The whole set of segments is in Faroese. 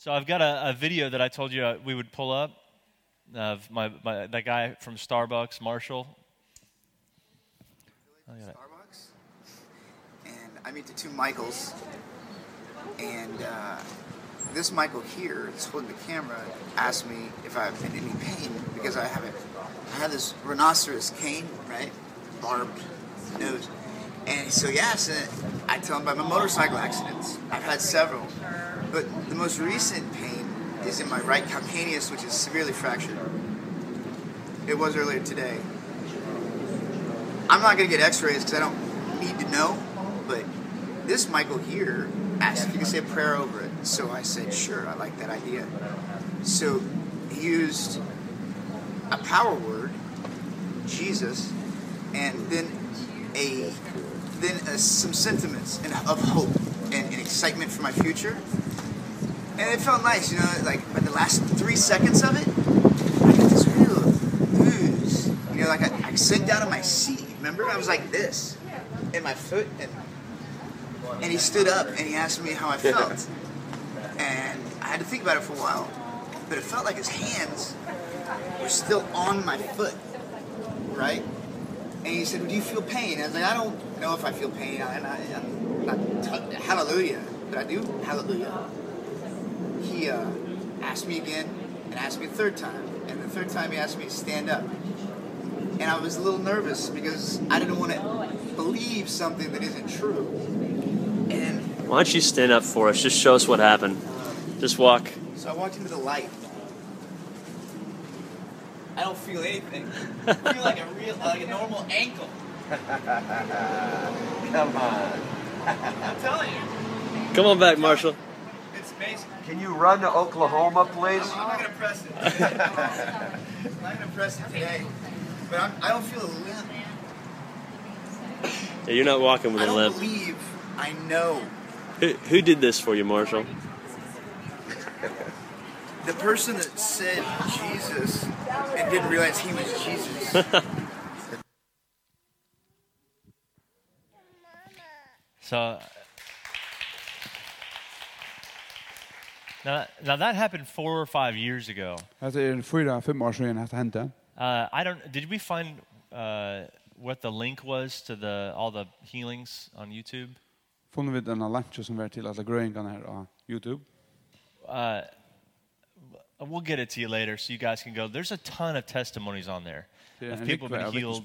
So I've got a video that I told you we would pull up of that guy from Starbucks, Marshall. Starbucks, and I meet the two Michaels, and this Michael here, that's holding the camera, asked me if I've been in any pain because I have this rhinoceros cane, right, barbed nose, and so yes, I tell him about my motorcycle accidents. I've had several, but the most recent pain is in my right calcaneus, which is severely fractured. It was earlier today. I'm not going to get x-rays because I don't need to know, but this Michael here asked if you could say a prayer over it. So I said, sure, I like that idea. So he used a power word, Jesus, and then some sentiments of hope and excitement for my future. And it felt nice, you know, like by the last 3 seconds of it, I got this real ooze. You know, like I sank down in my seat. Remember? I was like this in my foot, and he stood up and he asked me how I felt. And I had to think about it for a while, but it felt like his hands were still on my foot, right? And he said, well, do you feel pain? And I was like, I don't know if I feel pain. I'm not hallelujah, but I do hallelujah. He asked me again and asked me a third time. And the third time he asked me to stand up. And I was a little nervous because I didn't want to believe something that isn't true. And why don't you stand up for us? Just show us what happened. Just walk. So I walked into the light. I don't feel anything. I feel like a normal ankle. Come on. I'm telling you. Come on back, Marshall. It's amazing. Can you run to Oklahoma, please? I'm not going to press it. I'm not going to press it today. But I don't feel a limp. Yeah, you're not walking with a limp. I don't believe I know. Who did this for you, Marshall? The person that said Jesus and didn't realize he was Jesus. So now that happened 4 or 5 years ago. Det 4-5 år siden dette hendte. Did we find what the link was to all the healings on YouTube? Funnet vi denne lunch som var til alle grøyingene her på YouTube. We'll get it to you later so you guys can go. There's a ton of testimonies on there of people been healed.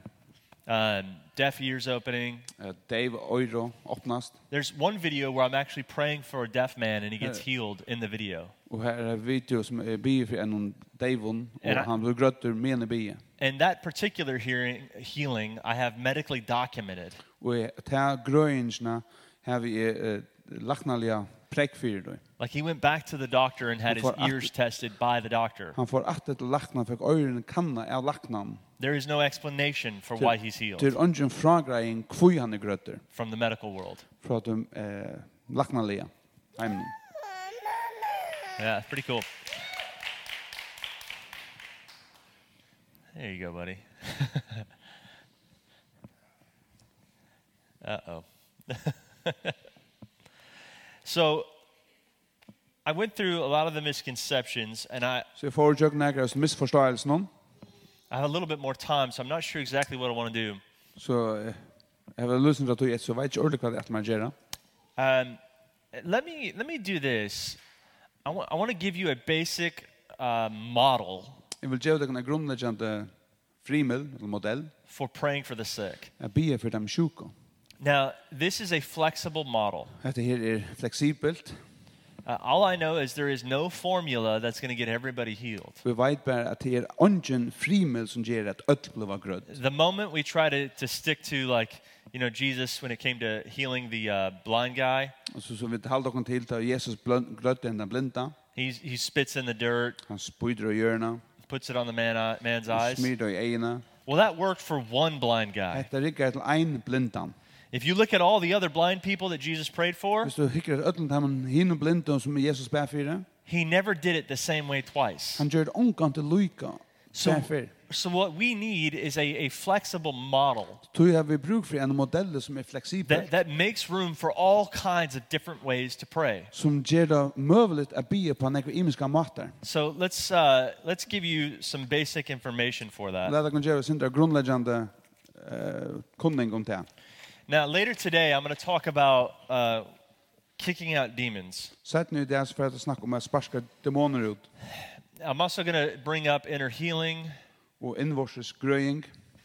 Deaf ears opening. Dave øyre åpnast. There's one video where I'm actually praying for a deaf man and he gets healed in the video. Og her video som bier for en Davon og han blir grøtter med bie. And that particular healing I have medically documented. Og ta grøyingene har vi laknalia prekk for det. Like he went back to the doctor and had his ears tested by the doctor. Han får atter til lakna fikk øyrene kanna av laknan. There is no explanation for why he's healed. Til ungen fragreing kvui han grøtter. From the medical world. Fra de laknalia. Yeah, pretty cool. There you go, buddy. Uh-oh. So I went through a lot of the misconceptions and I have a little bit more time, so I'm not sure exactly what I want to do. Så jeg vil lyssna til at så vet ikke ordentlig hva det man gjør. Let me do this. I want to give you a basic model. Jeg vil gjøre deg en grunnleggende frimel, eller modell. For praying for the sick. Jeg ber for dem syke. Now, this is a flexible model. Dette her fleksibelt. All I know is there is no formula that's going to get everybody healed. Vi vet bare at det er ingen frimel som gjør at alt blir grønt. The moment we try to stick to like, Jesus when it came to healing the blind guy. Så vi halda okkur til at Jesus grøtte den blinda. He spits in the dirt. Han spyder i hjørna. Puts it on the man's eyes. Smyr i øynene. Well, that worked for one blind guy. Det rikker til ein blindan. If you look at all the other blind people that Jesus prayed for, Jesus he never did it the same way twice. Han gjør ongan til lyka. So what we need is a flexible model Tog har vi bruk for en modell som fleksibel, that makes room for all kinds of different ways to pray. som gjør det mulig å be på nekve imiske måter. So let's give you some basic information for that. Lad dere gjøre sin grunnleggende kunning om det. Now later today I'm going to talk about kicking out demons. Sett nu det for at snakke om å sparske demoner ut, I'm also going to bring up inner healing. og innvorses grøying.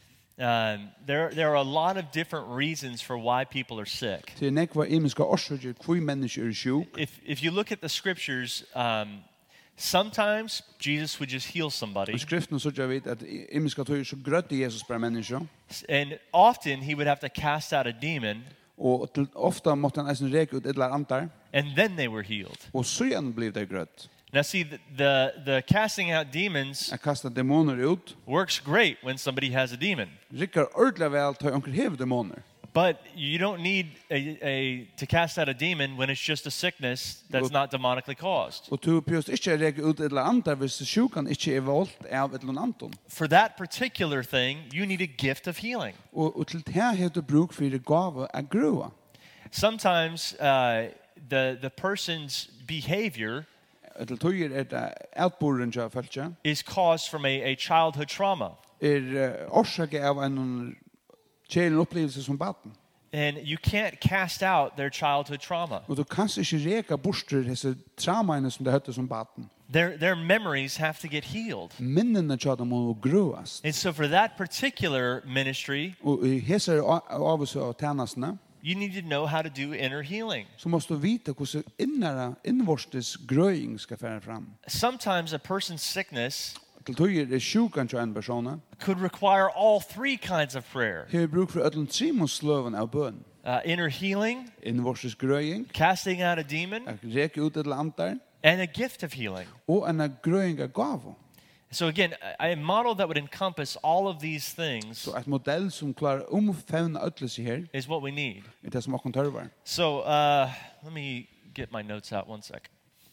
There are a lot of different reasons for why people are sick. Til nekve imiske årsøkjer hvor mennesker sjuk. If you look at the scriptures, sometimes Jesus would just heal somebody, I skriften så gjør vi at imiske tøyer så grøtte Jesus bare mennesker, and often he would have to cast out a demon, og ofta måtte han eisen reke ut et eller annet, and then they were healed. og så igjen ble det grøtt. Now, see, the casting out demons Jeg kastet demoner ut, works great when somebody has a demon, rikker ordentlig vel til onker hever demoner. but you don't need to cast out a demon when it's just a sickness that's not demonically caused. Og du pjøst ikke reke ut et eller annet hvis sjukan ikke voldt av et eller annet. For that particular thing, you need a gift of healing. Og til det har du bruk for det gave av grua. Sometimes the person's behavior Til tøyer det outboren til følge, is caused from a childhood trauma. årsake av en kjelen opplevelse som baden. And you can't cast out their childhood trauma. Og du kan ikke reka borster disse traumaene som det høtte som baden. Their memories have to get healed. Minnene til dem må gruas. And so for that particular ministry, Og i hese avvis og tjenestene, you need to know how to do inner healing. så måste du vite hvordan innvorstes grøying skal fære fram. Sometimes a person's sickness Til tøyer sjukan til en person, could require all three kinds of prayer. har bruk for ødelen trimonsløven av bøn. Inner healing, Innvorstes grøying, casting out a demon, reke ut et eller annet, and a gift of healing. og en grøying av gavo. So again, a model that would encompass all of these things Så et modell som klarer omfevne ødelse her, is what we need. det som akkurat tørver. So let me get my notes out one sec.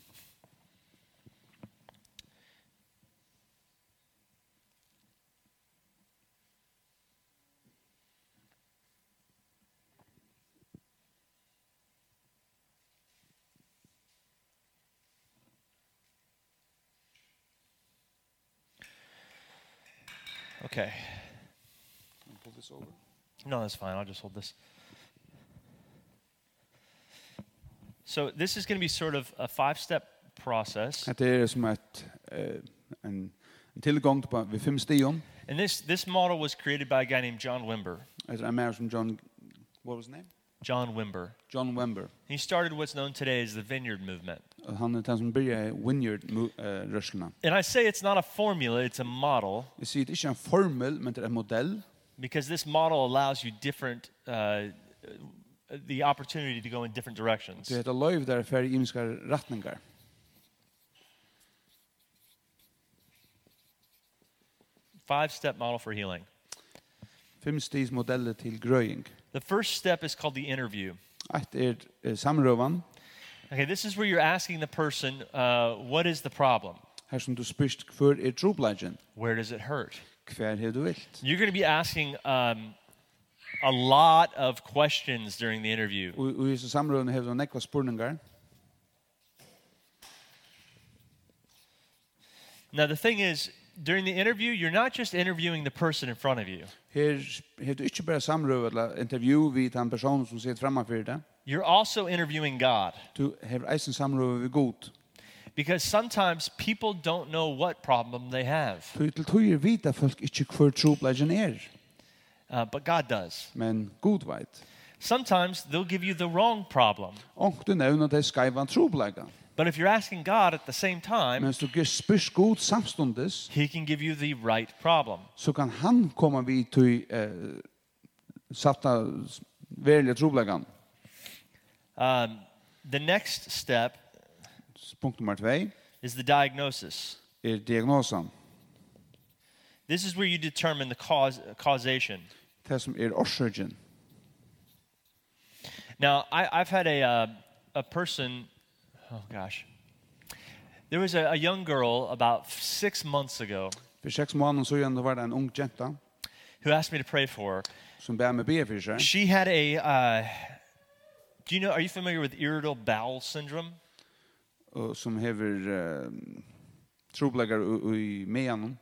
Okay. Pull this over. No, that's fine. I'll just hold this. So this is going to be sort of a 5-step process. Det som en tilgang på vi 5 stion. And this model was created by a guy named John Wimber. En man som John, what was his name? John Wimber. John Wimber. He started what's known today as the Vineyard Movement. Han den som börjar Vineyard rörelserna. And I say it's not a formula, it's a model, Jag säger det är inte en formel, men det är en modell. because this model allows you different, the opportunity to go in different directions. Det heter live där för imiska rättningar. Five-step model for healing. 5 stigs modeller till gröing. The first step is called the interview. Ett samrövan. Okay, this is where you're asking the person, what is the problem? Här som du spyrst för trobladgen. Where does it hurt? Kvar har du vilt. You're going to be asking a lot of questions during the interview. Och i så samrövan har du nekva spurningar. Now, the thing is, during the interview, you're not just interviewing the person in front of you. Her har du inte bara samröva eller intervju vid den person som sitter framför dig. You're also interviewing God. Du har eisen samröva vid god. Because sometimes people don't know what problem they have, Till tøyer vita folk inte kvar trobladgen but God does. men god vet. Sometimes they'll give you the wrong problem. Och du nevner det skaivan trobladga. But if you're asking God at the same time, Men du ger spyrs god samstundes, He can give you the right problem. så kan han komma vid till satta verkliga trobladgan. The next step Punkt nummer 2 is the diagnosis. diagnosen. This is where you determine the causation. Det som orsøken. Now, I've had a person, oh gosh. There was a young girl about 6 months ago. För 6 månader sedan var det en ung jenta who asked me to pray for her. som bär mig be för sig. She had do you know, are you familiar with irritable bowel syndrome? Och som hever trobläggar i mejan.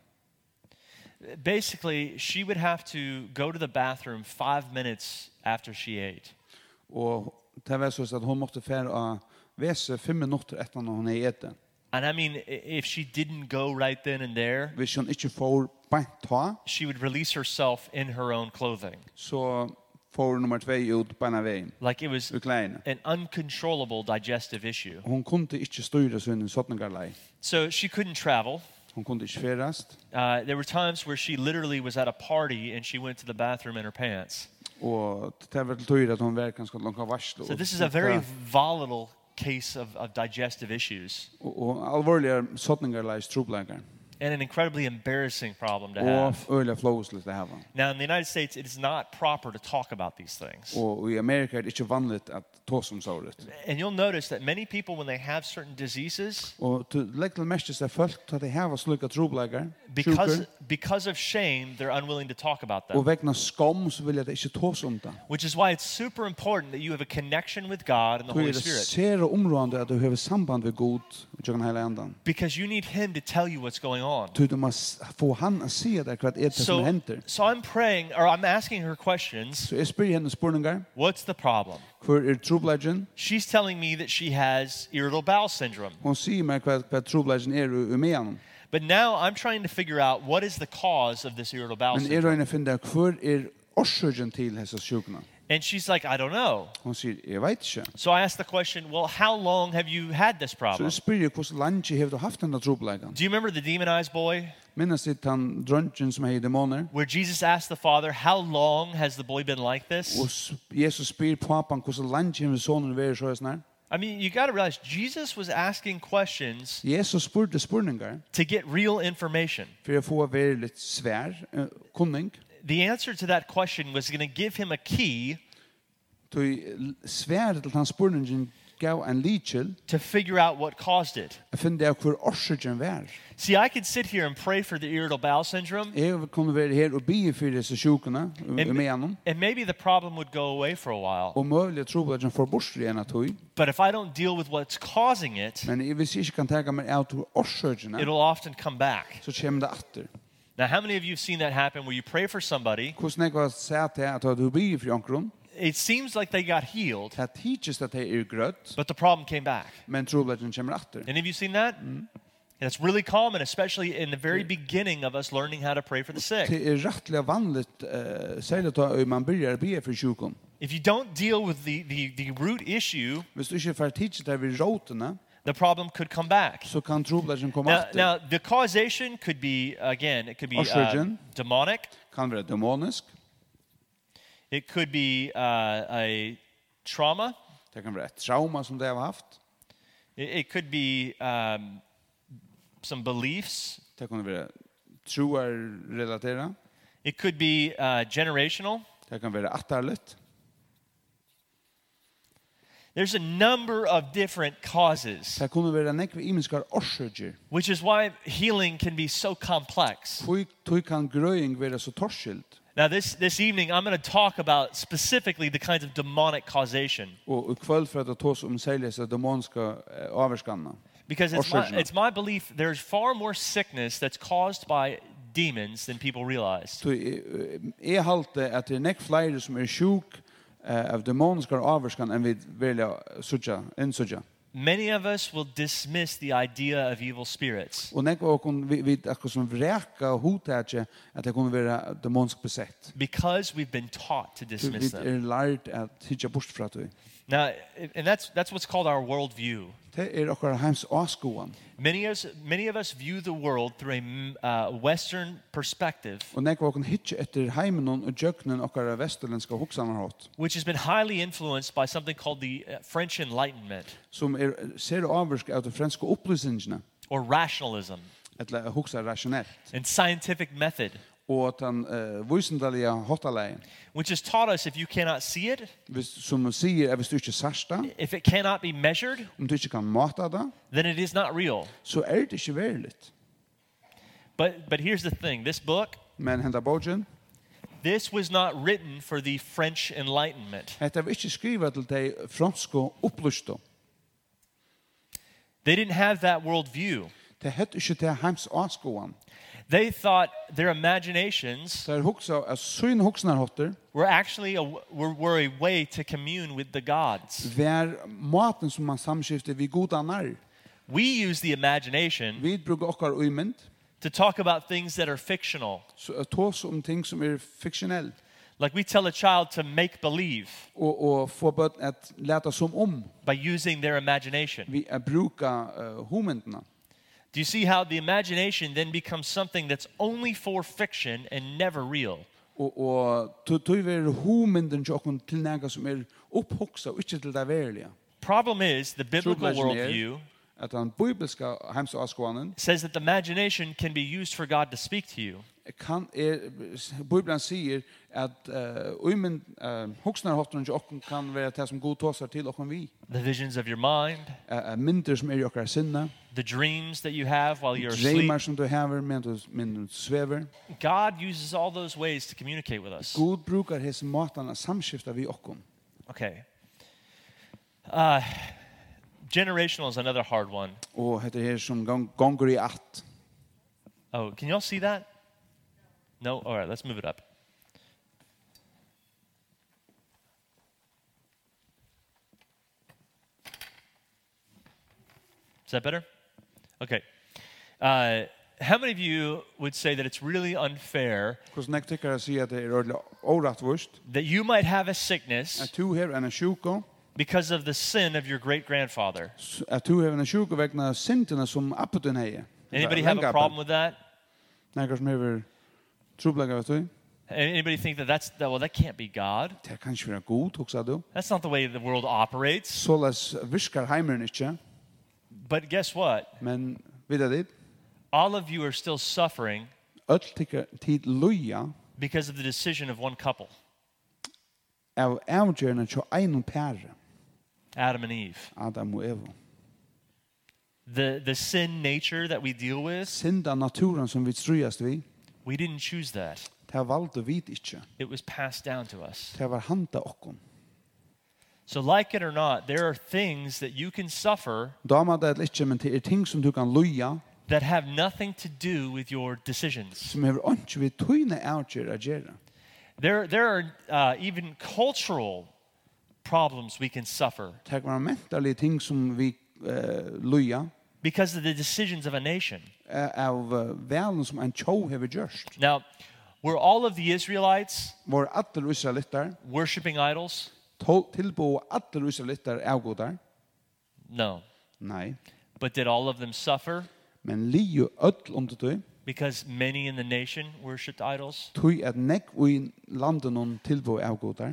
Basically, she would have to go to the bathroom 5 minutes after she ate. Och det var så att hon måste färra väsa 5 minuter efter när hon är ätit. And I mean, if she didn't go right then and there, Hvis hon inte får bant ta, she would release herself in her own clothing. så får nummer 2 ut på en väg. Like it was Ur kläderna. an uncontrollable digestive issue. Hon kunde inte styra sin sottningarlej. So she couldn't travel. Hon kunde inte färdas. There were times where she literally was at a party and she went to the bathroom in her pants. Och det var till tur att hon var ganska långt varsel. So this is a very volatile case of digestive issues och allvarliga sottningarlej trobläggar. and an incredibly embarrassing problem to have. Och öliga flowsligt det här. Now, in the United States, it is not proper to talk about these things. Och i Amerika är det inte vanligt att ta som såret. And you'll notice that many people, when they have certain diseases, Och till lägg till mest så folk att det här var slika trobläggar. because of shame, they're unwilling to talk about Och them. vägna skam så vill jag inte ta om det. Which is why it's super important that you have a connection with God and the Då är Holy det Spirit. sera område att du har samband med Gud och jag kan hela ändan. Because you need Him to tell you what's going on. Du måste få han att se där vad är det som händer. So I'm praying, or I'm asking her questions. Så jag spyr henne spurningar. What's the problem? För trobläggen. She's telling me that she has irritable bowel syndrome. Hon säger mig vad trobläggen är med honom. But now I'm trying to figure out what is the cause of this irritable bowel Men är syndrome. det finna kvar orsöken till dessa sjukna. And she's like, I don't know. Hon säger jag vet inte. So I asked the question, well, how long have you had this Så problem? jag spyr hur länge har du haft den där trobläggen? Do you remember the demonized boy Minns det han drunken som är demoner? where Jesus asked the father, how long has the boy been like this? Och Jesus spyr pappan hur länge har sonen varit så här? I mean, you got to realize Jesus was asking questions Jesus spurte spurningar to get real information. för att få vara lite svär kunning. The answer to that question was going to give him a key Svär till hans spurningen gav en lichel to figure out what caused it. att finna ut hur orsöken var. See, I could sit here and pray for the irritable bowel syndrome, Jag kunde vara här och be för dessa sjukorna med honom. and maybe the problem would go away for a while. Och möjligt tror att jag får bort det ena tog. But if I don't deal with what's causing it, Men jag vill inte kan ta mig ut ur orsöken it'll often come back. så kommer det åter. Now, how many of you have seen that happen where you pray for somebody, Hur snägt var säga till att du be för någon? it seems like they got healed, Det teaches att det är grött, but the problem came back? men trobläggen kommer åter. Any of you seen that? And it's really common, especially in the very beginning of us learning how to pray for the sick. Det är rättligt vanligt särskilt om man börjar be för sjukdom. If you don't deal with the root issue, Hvis du ikke får teache det vid roterna, the problem could come back. så kan trobläggen komma Now, åter. now, the causation could be, again, it could be Oxygen. demonic. Kan vara demonisk, It could be a trauma. det kan vara ett trauma som de har haft, It could be some beliefs. det kan vara troar relatera, It could be generational. det kan vara attarligt. There's a number of different causes, Det kan vara nekve imenskar orsøker. which is why healing can be so complex. Tog kan grøying være så torskilt. Now, this evening, I'm going to talk about specifically the kinds of demonic causation, Og kvöld for at det tås særlig så demonska avverskanna. because Orsøkene. it's my belief there's far more sickness that's caused by demons than people realize. Jeg halte at det er nek flere som er sjuk av demoniska avverskan enn vi velja innsutja. Many of us will dismiss the idea of evil spirits Og nek var vi akkur som vreka hotatje at det kunne være demonsk besett. because we've been taught to Vi dismiss them. lært at hitja bort fra det. Now, and that's what's called our worldview. Det okkar heims avskoan. Many of us view the world through a Western perspective, Og nek var hitja etter heimen og djøknen okkar vesterlenska hoksanarhått. which has been highly influenced by something called the French Enlightenment Som ser avversk av de franske opplysningene, or rationalism eller hoksa rasjonelt. and scientific method, Og at han vysendalige hotalei, which has taught us if you cannot see it, som sier at hvis du ikke sarsta, if it cannot be measured, om du ikke kan mata det, then it is not real. så er det ikke veriligt. But here's the thing. This book, Men henda bogen, this was not written for the French Enlightenment. hetta var ikke skriva til de fransko upplysto. They didn't have that worldview. Det hette ikke til heims avskoan. They thought their imaginations Der hugsa at syn hugsnarhotter were actually were a way to commune with the gods. vær maten som man samskifter vi godanar. We use the imagination Vi brukar okkar uymynd, to talk about things that are fictional. så tås ting som fiktionell. Like we tell a child to make believe Og få bøtt at leta som by using their imagination. vi bruka humyndna. Do you see how the imagination then becomes something that's only for fiction and never real? Og tog ver humynden jokken til nega som upphoksa og ikke til det verlige. Problem is, the biblical Trubladjen worldview at den bibelska heims avskoanen says that the imagination can be used for God to speak to you. kan Bibelen sier at uymynd hugsnarhotteren jokken kan være det som god tåsar til okken vi. The visions of your mind, Mynder som i okkar sinne, the dreams that you have while you're dreymar asleep. som du hever men du svever. God uses all those ways to communicate with us. God brukar hese matan samskifta vi okkon. Okay. Generational is another hard one. Og hette her som gonger i att. Oh, can y'all see that? No? All right, let's move it up. Is that better? Okay. How many of you would say that it's really unfair Hvordan jeg tykker å si at det ordentlig årettvust, that you might have a sickness at du hever en sjuko, because of the sin of your great-grandfather? at du hever en sjuko vegna syndene som appetun hei. Anybody have a problem with that? Nekker som hever troblega vet du. Anybody think that that can't be God? Det kan ikke være god, hoksa du. That's not the way the world operates. Såles virkar heimeren ikke, But guess what? men vidda dit, All of you are still suffering öll tykker tid luja because of the decision of one couple, av avgjørende til einun pære, Adam and Eve. Adam og Eva. The sin nature that we deal with, Synda naturen som vi strøyast vi, we didn't choose that. det valgte vi ikke. It was passed down to us. Det var handa okkon. So like it or not, there are things that you can suffer Dama det ikke, men det ting som du kan luja, that have nothing to do with your decisions. som hever ikke vi tøyne avgjør a gjøre. There are even cultural problems we can suffer Det kan være mentale ting som vi luja, because of the decisions of a nation. av velen som en tjå hever gjørst. Now, were all of the Israelites Vår atter israelittar, worshiping idols? tilbo atter israelittar avgodar? No. Nei. But did all of them suffer Men liu öll under tøy, because many in the nation worshipped idols? tøy at nekk ui landen on tilbo avgodar.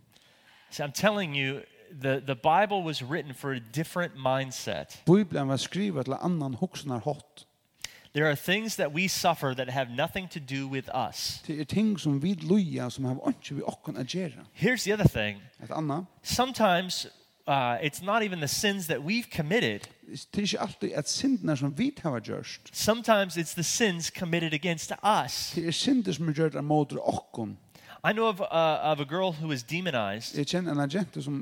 See, I'm telling you, the Bible was written for a different mindset. Bibelen var skriva til annan hoksnar hot. There are things that we suffer that have nothing to do with us. Det ting som vi luja som har ikke vi okkon a gjøre. Here's the other thing. Et anna, Sometimes it's not even the sins that we've committed. det er ikke alltid at syndene som vi har gjørst. Sometimes it's the sins committed against us. Det er synder som er gjørt av måter okkon. I know of a girl who was demonized Jeg kjenner en agent som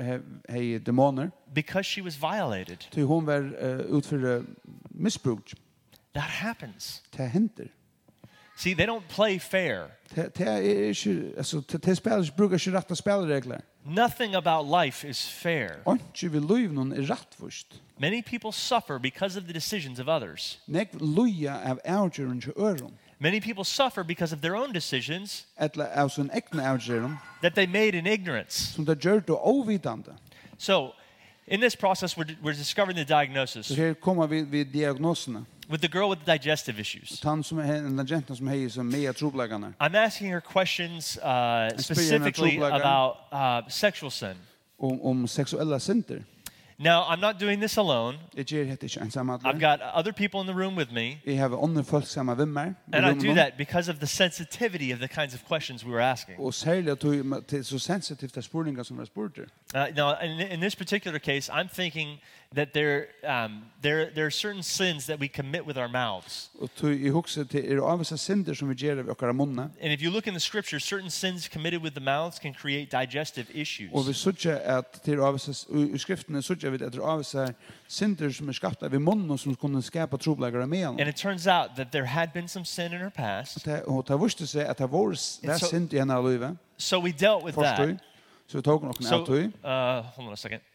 hei demoner, because she was violated. til hun var utfor misbrukt. That happens. Det henter. See, they don't play fair. Det er ikke, altså, det spiller brukar ikke rette spilleregler. Nothing about life is fair. Ikke vi luiv noen er rattvust. Many people suffer because of the decisions of others. Nek luja av avgjøren til øron, Many people suffer because of their own decisions etla av sin ekne avgjøren, that they made in ignorance. som det gjør det ovitande. So, in this process, we're discovering the diagnosis Så her kommer vi diagnosene. with the girl with the digestive issues. Han som er en agent som hei som mea trobleggane. I'm asking her questions specifically about sexual sin. Om seksuella synder. Now, I'm not doing this alone. Jeg gjør hette ikke I've ensamadler. got other people in the room with me, Jeg har andre folk sammen med meg. and I do that because of the sensitivity of the kinds of questions we were asking. Og særlig at det er så sensitivt av spurningar som er spurter. Now, in this particular case, I'm thinking that there are certain sins that we commit with our mouths. Og i hugsa til avvisa synder som vi gjør av okkara munna. And if you look in the scripture, certain sins committed with the mouths can create digestive issues. Og vi søkja at til avvisa i skriftene søkja vi at avvisa synder som skapta vi munnen og som kunne skapa trobleggere med han. And it turns out that there had been some sin in her past. Og ta vurste seg at det var synd i henne livet. So we dealt with that. Forstår? Så vi tok noen av tog. Hold on a second.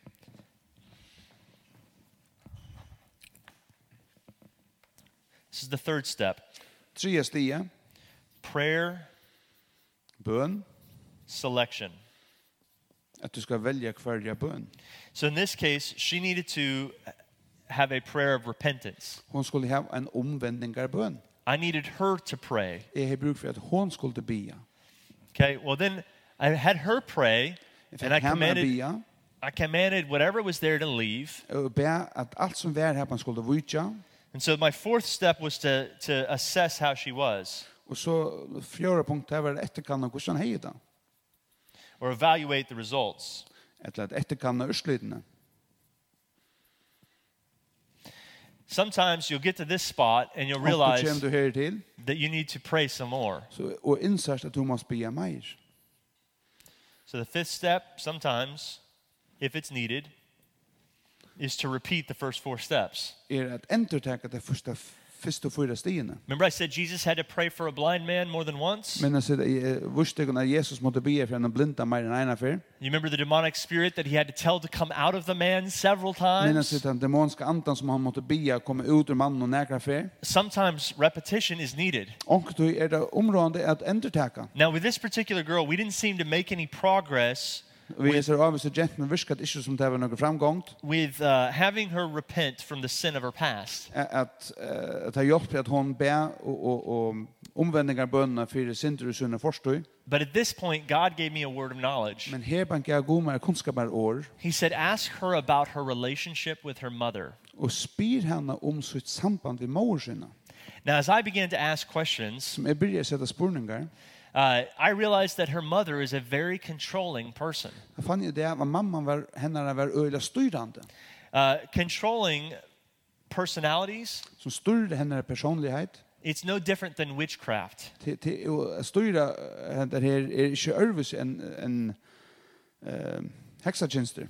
This is the third step. Tredje stie, Prayer bøn, selection. at du skal velge hver bøn. So in this case, she needed to have a prayer of repentance. Hon skulle ha en omvendingar bøn. I needed her to pray. Jeg har bruk for at hon skulle bia. Okay, well then I had her pray, and I commanded whatever was there to leave. Og be at alt som var her man skulle vujtja. And so my fourth step was to assess how she was, Og så fjøra punkt var etterkanna hvordan hei da. or evaluate the results. Eller at etterkanna urslidene. Sometimes you'll get to this spot and you'll Og realize kjem du her til, that you need to pray some more. så, og innsast at du må bia meir. So the fifth step, sometimes, if it's needed, is to repeat the first four steps. At endertaka det første og fyra stiene. Remember I said Jesus had to pray for a blind man more than once? Men jeg sier, vursdegen at Jesus måtte bia for en blinda meir enn eina fyr. You remember the demonic spirit that he had to tell to come out of the man several Men jeg times? sier, den demonska andan som han måtte bia komme ut ur mannen og nekra fyr. Sometimes repetition is needed. Onkt det områdende at endertaka. Now with this particular girl, we didn't seem to make any progress Vi ser avvis at jentene viskat ikke som det var noe framgångt. with having her repent from the sin of her past. At det hjelper at hon be og omvendingar bønna for sinter og sunne forstøy. But at this point, God gave me a word of knowledge. Men her bank jeg god med kunnskapar år He said, ask her about her relationship with her mother. og spyr henne om sitt samband med mor sinna. Now, as I began to ask questions, Som jeg byrja sette spurningar. I realized that her mother is a very controlling person. Jeg fann jo det at mamman var, henne var øyla styrande. Controlling personalities, Som styrde henne personlighet. it's no different than witchcraft. Til å styra det her ikke ørvis enn heksagenster.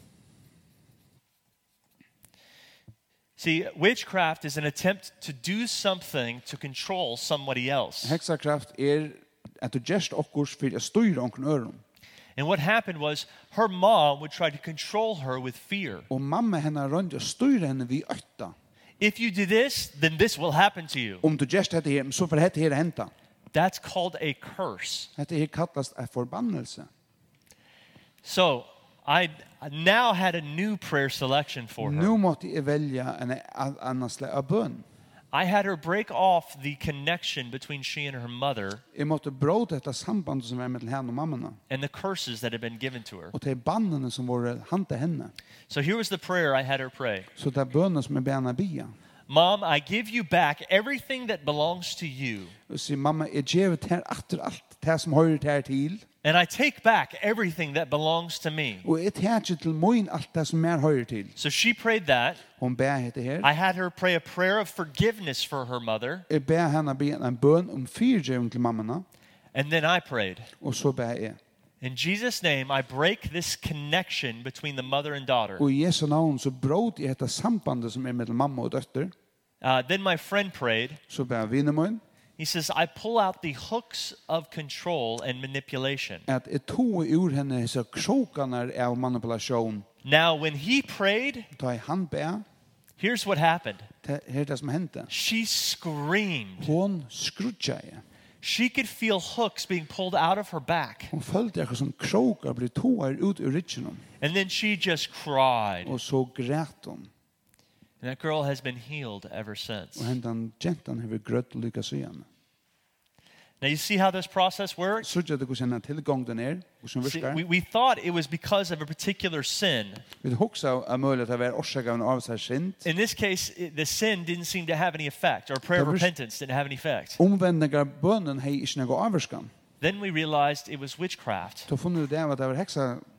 See, witchcraft is an attempt to do something to control somebody else. Heksakraft at du gjerst okkurs for å styra onkern øron. And what happened was her mom would try to control her with fear. Og mamma henne rønte å styra henne vi øtta. If you do this, then this will happen to you. Om du gjerst dette her, så får dette her henta. That's called a curse. Dette her kallast en forbannelse. So I now had a new prayer selection for her. Nu måtte jeg velja en annan slag av bøn. I had her break off the connection between she and her mother Jeg måtte bråta dette sambandet som var mellom henne og mammana. and the curses that had been given to her. Og til bannene som var hante henne. So here was the prayer I had her pray. Så det er bønene som bena bia. Mom, I give you back everything that belongs to you, Og sier, mamma, jeg gjevet her atter alt det som hører her til. and I take back everything that belongs to me. Og jeg tar ikke til moin alt det som hører til. So she prayed that. Hon ber hette her. I had her pray a prayer of forgiveness for her mother, Jeg ber henne be en bøn om fyrtjøvn til mammana. and then I prayed. Og så ber jeg. In Jesus' name, I break this connection between the mother and daughter. Og i Jesu navn så bråd jeg dette sambandet som mellom mamma og døtter. Then my friend prayed. Så ber vinnermøn. He says, I pull out the hooks of control and manipulation. At jeg tog ur henne så krokene av manipulasjon. Now, when he prayed, Da jeg han ber, here's what happened. det er det som hendte. She screamed. Hon skrutja jeg. She could feel hooks being pulled out of her back. Hon følte jeg som kroker blir toer ut ur ritsjennom. And then she just cried. Og så græt hon. And that girl has been healed ever since. Og hendan gentan hever grøtt lykka søgjane. Now, you see how this process works? Så gjør det hvordan henne tilgang den hvordan See, virkar. we thought it was because of a particular sin. Vi hoksa av mulig til å være årsakaven av seg synd. In this case, the sin didn't seem to have any effect, or prayer of Det var- repentance didn't have any effect. Omvendinger bønnen hei ikke noe avvarskan. Then we realized it was witchcraft. Så funnet vi det av at det var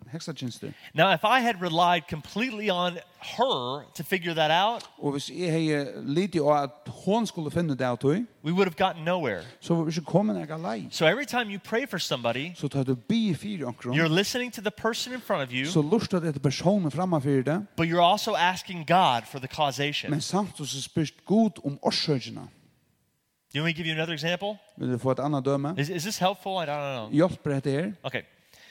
högsta tjänster. Now, if I had relied completely on her to figure that out, Och hvis jag hade lite av att hon skulle finna det åt dig, we would have gotten nowhere. så var vi inte kommet några lei. So every time you pray for somebody, Så tar du bi fyra omkring, you're listening to the person in front of you, så lustar det till personen framför det, but you're also asking God for the causation. men samtidigt så spyrst god orsökerna. You want me to give you another example? Vill du få ett annat döme? Is this helpful? I don't know. Hjälper det här? Okay.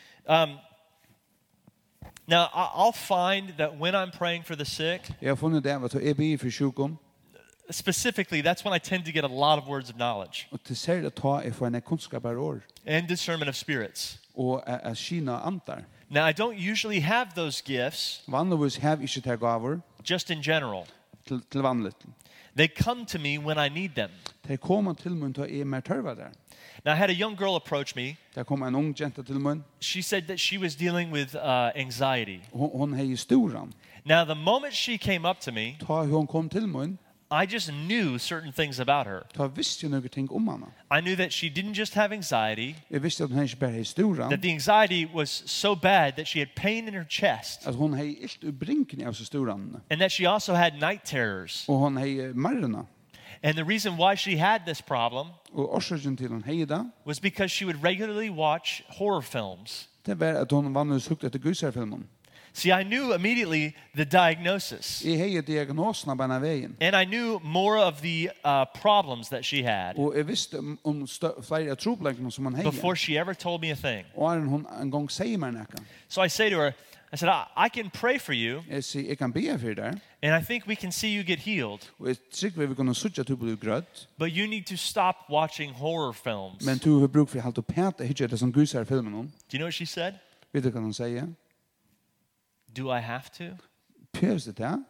Now, I'll find that when I'm praying for the sick, Jag har funnit det att jag ber för sjukom, specifically, that's when I tend to get a lot of words of knowledge och till ser det ta jag får en kunskapar år, and discernment of spirits. och att skina antar. Now, I don't usually have those gifts Vanligvis har jag inte gaver just in general. till vanligt. They come to me when I need them. Det kommer till mig till är mer törva där. Now, I had a young girl approach me. Det kom en ung jenta till mig. She said that she was dealing with anxiety. Hon har storan. Now, the moment she came up to me, Ta hon kom till mig, I just knew certain things about her. ta visste jag något ting om henne. I knew that she didn't just have anxiety, Jag visste att hon inte bara har storan, that the anxiety was so bad that she had pain in her chest, att hon har ilt i brinken av så storan. and that she also had night terrors. Och hon har marrna. And the reason why she had this problem Och orsöken till hon har det, was because she would regularly watch horror films. det var att hon vanligtvis hukte efter gusarfilmen. See, I knew immediately the diagnosis, Jag har diagnosen på den vägen. and I knew more of the problems that she had Och jag visste om flera trobläggningar som hon har. before she ever told me a thing. Och hon en gång säger mig något. So I say to her, I said, I can pray for you, Jag säger, jag kan be för det. and I think we can see you get healed, Och jag tycker vi kan söka till bli grött. but you need to stop watching horror films. Men du har bruk för halt och peta hitcha det som gusarfilmen om. Do you know what she said? Vet du vad hon säger? Do I have to? Pörs det där?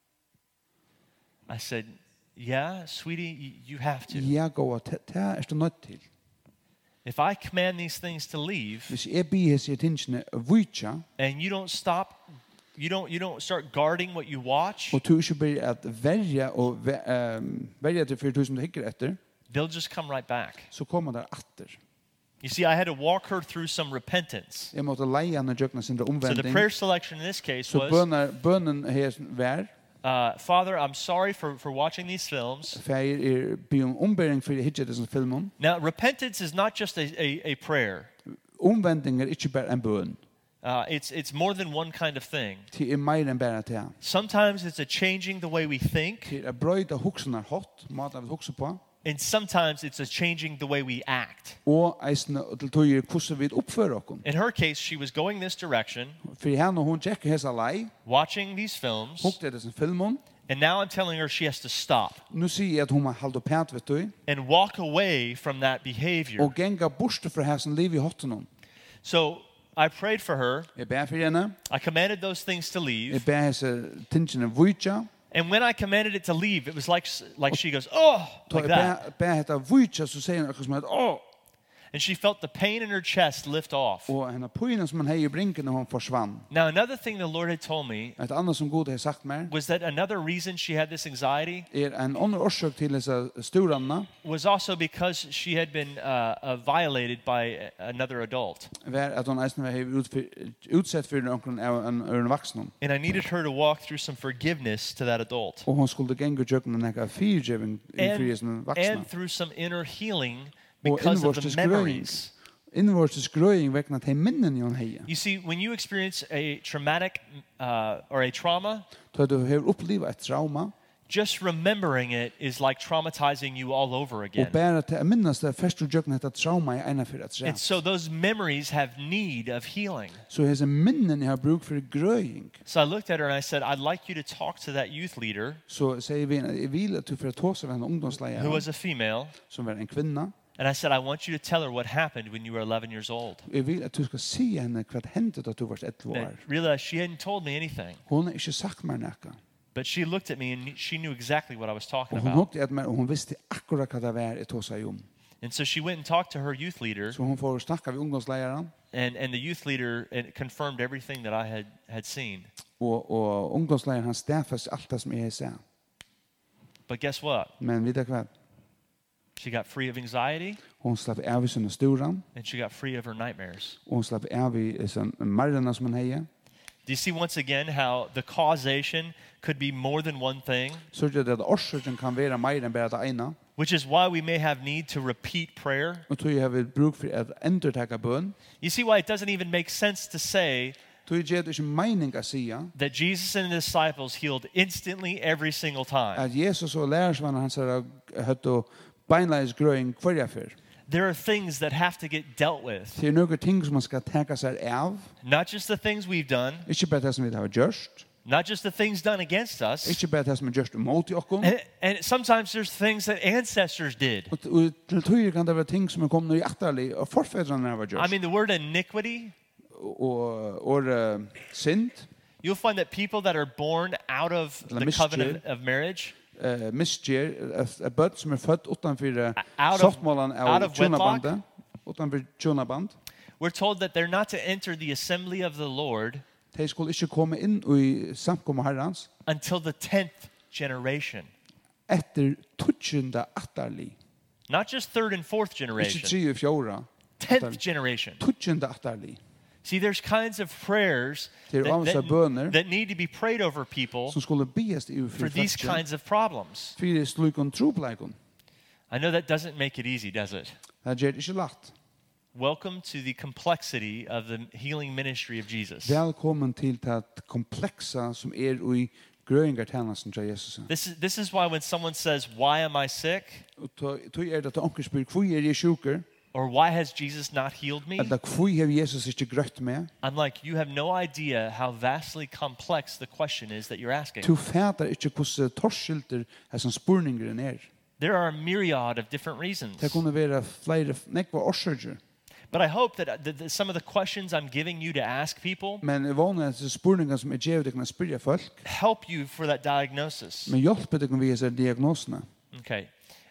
I said, yeah, sweetie, you have to. Jag går att det är du nödt till. If I command these things to leave, Hvis jeg be sig tingene vujtja, and you don't stop, you don't start guarding what you watch, og du ikke blir at verja og verja til 4.000 du hikker etter, they'll just come right back. så kommer der atter. You see, I had to walk her through some repentance. Jeg måtte leie henne jøkna sin So the omvending. prayer selection in this case Så was, bønnen her vær, Father, I'm sorry for watching these films. for jeg be om ombering for hitja disse filmen. Now, repentance is not just a prayer. Omvending er ikke bare en bøn. It's more than one kind of thing. Det mer enn bare til. Sometimes it's a changing the way we think, Det brøyda hoksenar hot, måten vi hokser på, and sometimes it's a changing the way we act. og eisne til tøyer hvordan vi oppfører oss. In her case, she was going this direction, For henne, hun tjekker hesa lei, watching these films, hokte disse filmen, and now I'm telling her she has to stop nu sier jeg at hun må halde pæt, vet du, and walk away from that behavior. og genga borste fra hessen liv i hotten. So I prayed for her. Jeg ber for henne, I commanded those things to leave. jeg ber hese tingene vujtja, And when I commanded it to leave, it was like she goes, oh, ta like jeg that. ber hette vujtja, så sier hun akkurat som at, åh, And she felt the pain in her chest lift off. og henne pøyene som han hei i brinken når hun forsvann. Now, another thing the Lord had told me Et annet som God har sagt mer, was that another reason she had this anxiety en annen årsøk til disse storanna, was also because she had been violated by another adult. var at hun eisne var utsett for noen av en vaksen. And I needed her to walk through some forgiveness to that adult. Og hun skulle genga jøkken en ekka fyrtjøving i fyrtjøving vaksna. And through some inner healing Og because of innvortes the grøying. memories. Innvortes grøying vekna til minnen hun heia. You see, when you experience a traumatic or a trauma, Da du har opplevd et trauma, just remembering it is like traumatizing you all over og again. bare til å minnes det først du jøkken et trauma i ena for et And trauma. so those memories have need of healing. Så hese minnen jeg har bruk for grøying. So I looked at her and I said, I'd like you to talk to that youth leader, Så sier vi, jeg vil at du får ta seg av en who ungdomsleier, was a female, som var en kvinna. and I said, I want you to tell her what happened when you were 11 years old. Jeg vil at du skal si henne hva hendte da du var 11 år. And realized she hadn't told me anything, Hun har ikke sagt meg noe. but she looked at me and she knew exactly what I was talking Og hun about. hukte at meg, og hun visste akkurat hva det var jeg tog seg om. And so she went and talked to her youth leader, Så hun får snakke med ungdomsleieren, and the youth leader confirmed everything that I had seen. og ungdomsleieren han stedfast alt det som jeg sa. But guess what? Men vet du hva? She got free of anxiety, Hon slapp av i sina sturan, and she got free of her nightmares. og hon slapp av i sin marrena som hon heie. Do you see once again how the causation could be more than one thing? Så er det at orsøken kan være mer enn bare det ene, Which is why we may have need to repeat prayer. og tog jeg har bruk for at endertaka bøn. You see why it doesn't even make sense to say Tog jeg gjør det ikke mening å si that Jesus and the disciples healed instantly every single time. at Jesus og lærersvannet hans har hatt og beinleis grøying hver fyr. There are things that have to get dealt with. Det er noen ting som man skal tenke seg av, Not just the things we've done, ikke bare det som vi har gjort, not just the things done against us, ikke bare det som er gjort mot i okkom, and sometimes there's things that ancestors did. og til tøyer kan det være ting som er kommet i atterlig, og forfedrene har I gjort, mean, the word iniquity, og synd, you'll find that people that are born out of Eller the covenant mischief. of marriage, misgjør, et bøtt som er født utenfor Out of- softmålen out av of wedlock. tjonabandet, utenfor tjonaband, we're told that they're not to enter the assembly of the Lord de skulle ikke komme inn i samkommet herrens, until the 10th generation. etter tutsjende atterlig, Not just third and fourth ikke generation, 3 og 4, 10th generation. tutsjende atterlig, See, there's kinds of prayers Det er avvist av bønner that need to be prayed over people som skulle bias i for these folket, kinds of problems. for slukon trobleikon. I know that doesn't make it easy, does it? Det gjør det ikke lagt. Welcome to the complexity of the healing ministry of Jesus. Velkommen til det kompleksa som er i grøyngartjenesten til Jesus. This is why when someone says, "Why am I sick?" Og tog er det til onker spyr, hvor er jeg sjuker? or "Why has Jesus not healed me?" Eller hvor har Jesus ikke grøtt med? I'm like, you have no idea how vastly complex the question is that you're asking. Du fatter ikke hvordan torskilter er som spurningeren er. There are a myriad of different reasons. Det kunne være flere nekva årsøker. But I hope that some of the questions I'm giving you to ask people Men jeg vågner at spurninger som er gjevet deg kan spyrja folk, help you for that diagnosis. men hjelper deg vi er diagnosene. Okay.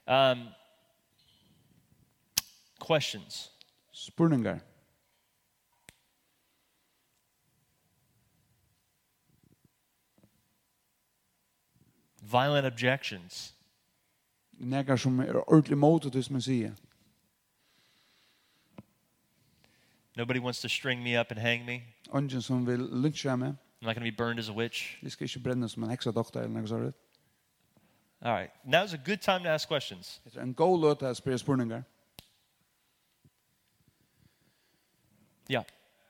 Questions. Spurningar. Violent objections. Nekar som er ordentlig motet, hvis man sier. Nobody wants to string me up and hang me. Ungen som vil lynsja meg. I'm not going to be burned as a witch. Vi skal ikke brenne som en heksadoktor eller noe sånt. All right. Now's a good time to ask questions. Det er en god løte å spørre spurningar. Yeah.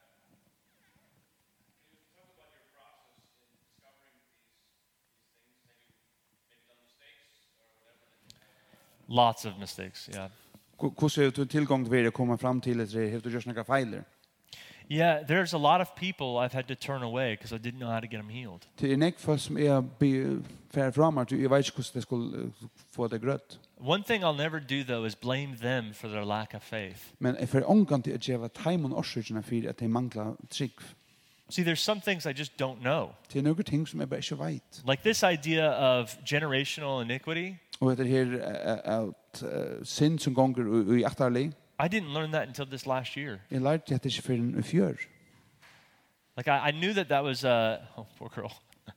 Lots of mistakes, yeah. Hvordan er du tilgang til å komme fram til at det har du gjort noen feiler? Yeah, there's a lot of people I've had to turn away because I didn't know how to get them healed. Det er nek folk som er færre fram, at jeg vet ikke hvordan de skulle få det grøtt. One thing I'll never do, though, is blame them for their lack of faith. Men jeg får omgang til å gjøre teimen årsøkene for at de mangler trygg. See, there's some things I just don't know. Det er noen ting som jeg bare ikke vet. Like this idea of generational iniquity, Og etter her at synd som gonger i atterlig, I didn't learn that until this last year. jeg lærte at det ikke fyrir en fjør. Like I knew that was oh, poor girl.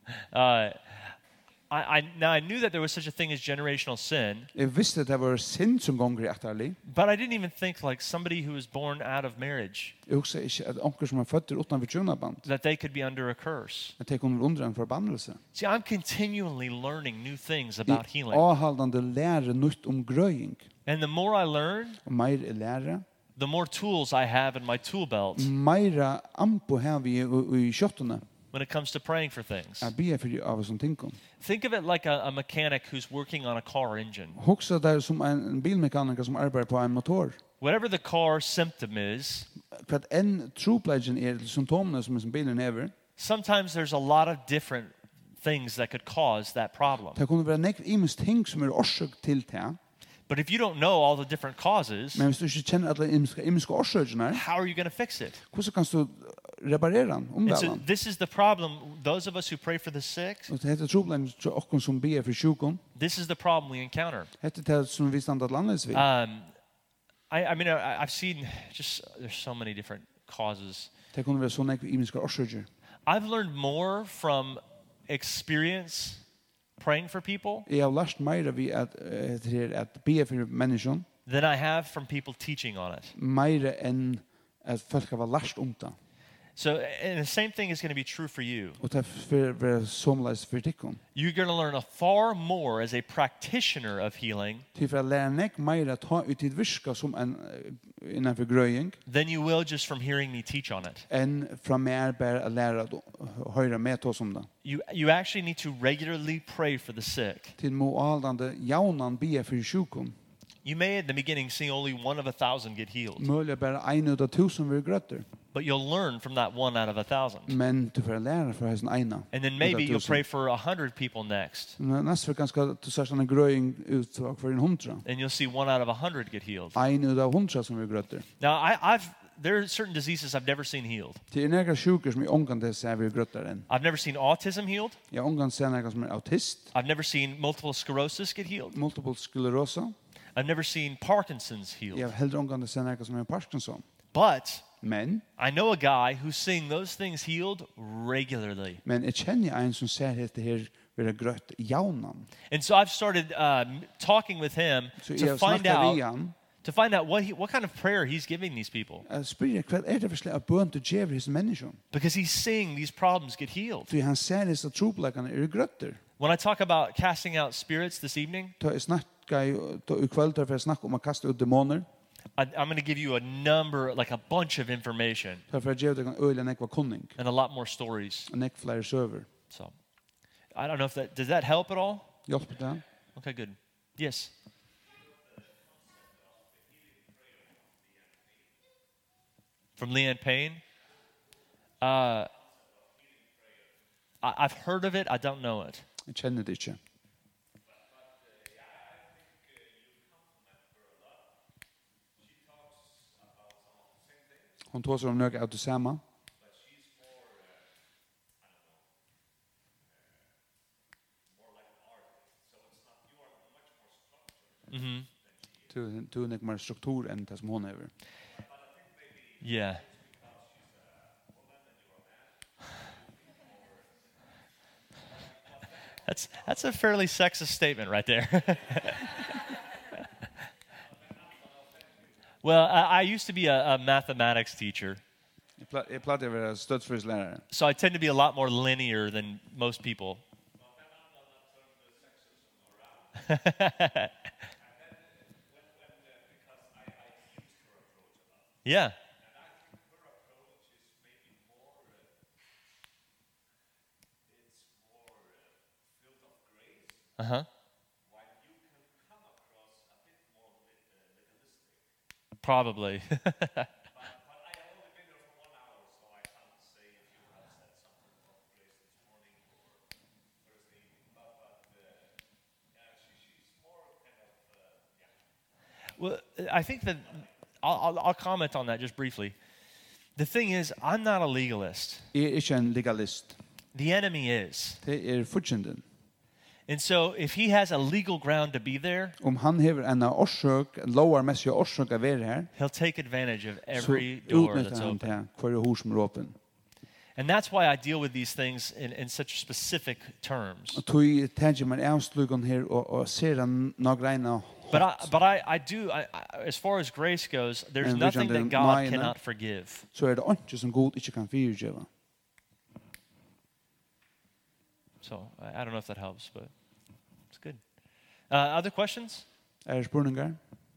I knew that there was such a thing as generational sin, Jeg visste at det var synd som gonger i atterlig. but I didn't even think like somebody who was born out of marriage, Jeg husker ikke at onker som er født utenfor tjunaband, that they could be under a curse. at de kommer under en forbannelse. See, I'm continually learning new things about I healing. avhaldande lære nytt om grøying. And the more I learn, Og meir er lære. the more tools I have in my tool belt Meira ampo har vi i kjøttene. when it comes to praying for things. Jeg bier for av sånne ting. Think of it like a mechanic who's working on a car engine. Hugsa det som en bilmekaniker som arbeider på en motor. Whatever the car symptom is, For at en truplegging er symptomene som bilen hever, sometimes there's a lot of different things that could cause that problem. det kunne være nekv imens ting som er årsøk til det. But if you don't know all the different causes, Men hvis du ikke kjenner alle imiske årsøkene, how are you going to fix it? hvordan kan du reparere den, And omvælde so den? this is the problem. Those of us who pray for the sick, Og det heter truplegging til okken som bier for sjukon. this is the problem we encounter. Hette det som vi stand at landes vi. I mean, I've seen just, there's so many different causes. Det kunne være så nekv imiske årsøker. I've learned more from experience praying for people Jeg har lært mer vi at be for mennesker, than I have from people teaching on it. mer enn at folk har lært om det. So, and the same thing is going to be true for you. Og det er somleis for tikkun. You're going to learn a far more as a practitioner of healing Til for å lære nek mer at ta ut i virka som en innenfor grøying, than you will just from hearing me teach on it. enn fra mer bare å lære at høyre med oss om det. You actually need to regularly pray for the sick. Til må aldande jaunan be for sjukon. You may at the beginning see only 1 of 1,000 get healed, Mølja bare ein ut av 1000 vil grøtter. but you'll learn from that 1 out of 1,000. Men du får lære fra hessen eina. And then maybe you'll pray for 100 people next, Næst for ganske du ser sånn en grøying ut for en 100. and you'll see 1 out of 100 get healed. Ein ut av 100 som vil grøtter. Now, there are certain diseases I've never seen healed. Til nekka sjuker som ongan det ser vil grøtter enn. I've never seen autism healed. Jeg ongan ser nekka som autist, I've never seen multiple sclerosis get healed. multiple sklerosa. I've never seen Parkinson's Jeg healed. har heller ongan det ser nekka som Parkinson. But Men I know a guy who's seeing those things healed regularly. jeg kjenner en som ser dette her vil grøtt jaunan. And so I've started talking with him Så to jeg find snakker vi out han. what kind of prayer he's giving these people, Jeg spyrir hva det for slag av bøn til djever hos mennesker. because he's seeing these problems get healed. Så han ser disse trobleggene grøtter. When I talk about casting out spirits this evening, Da jeg snakka i kveld for jeg snakka om å kaste ut demoner. I'm going to give you a number, like a bunch of information Derfor jeg deg en øyla nekva kunning. and a lot more stories. Og nekva flere søver. So I don't know if does that help at all? Hjelper det? Okay, good. Yes. From Leanne Payne. I've heard of it. I don't know it. Jeg kjenner det ikke. Hon tog sig om nøk av det samme. Du er nek mer struktur enn det som hon er. Yeah. That's a fairly sexist statement right there. Well, I used to be a mathematics teacher, Jeg platt å være støtsfrislærere. so I tend to be a lot more linear than most people. Yeah. Uh-huh. Probably. Well, I think that I'll comment on that just briefly. The thing is, I'm not a legalist. Jeg er ikke en legalist. The enemy is. Det er fortjenden. And so if he has a legal ground to be there, Om han hever en årsøk, en lovarmessig årsøk av være her, he'll take advantage of så every door utnytter that's han open. til hver hus som er åpen. And that's why I deal with these things in such specific terms. Og tog tenker man avslukken her og ser han nok regna But I do, as far as grace goes, there's And nothing vision that the God nine, cannot forgive. så er det ikke som god ikke kan fyrtjeva. So I don't know if that helps, but it's good. Other questions? Er det spurningar?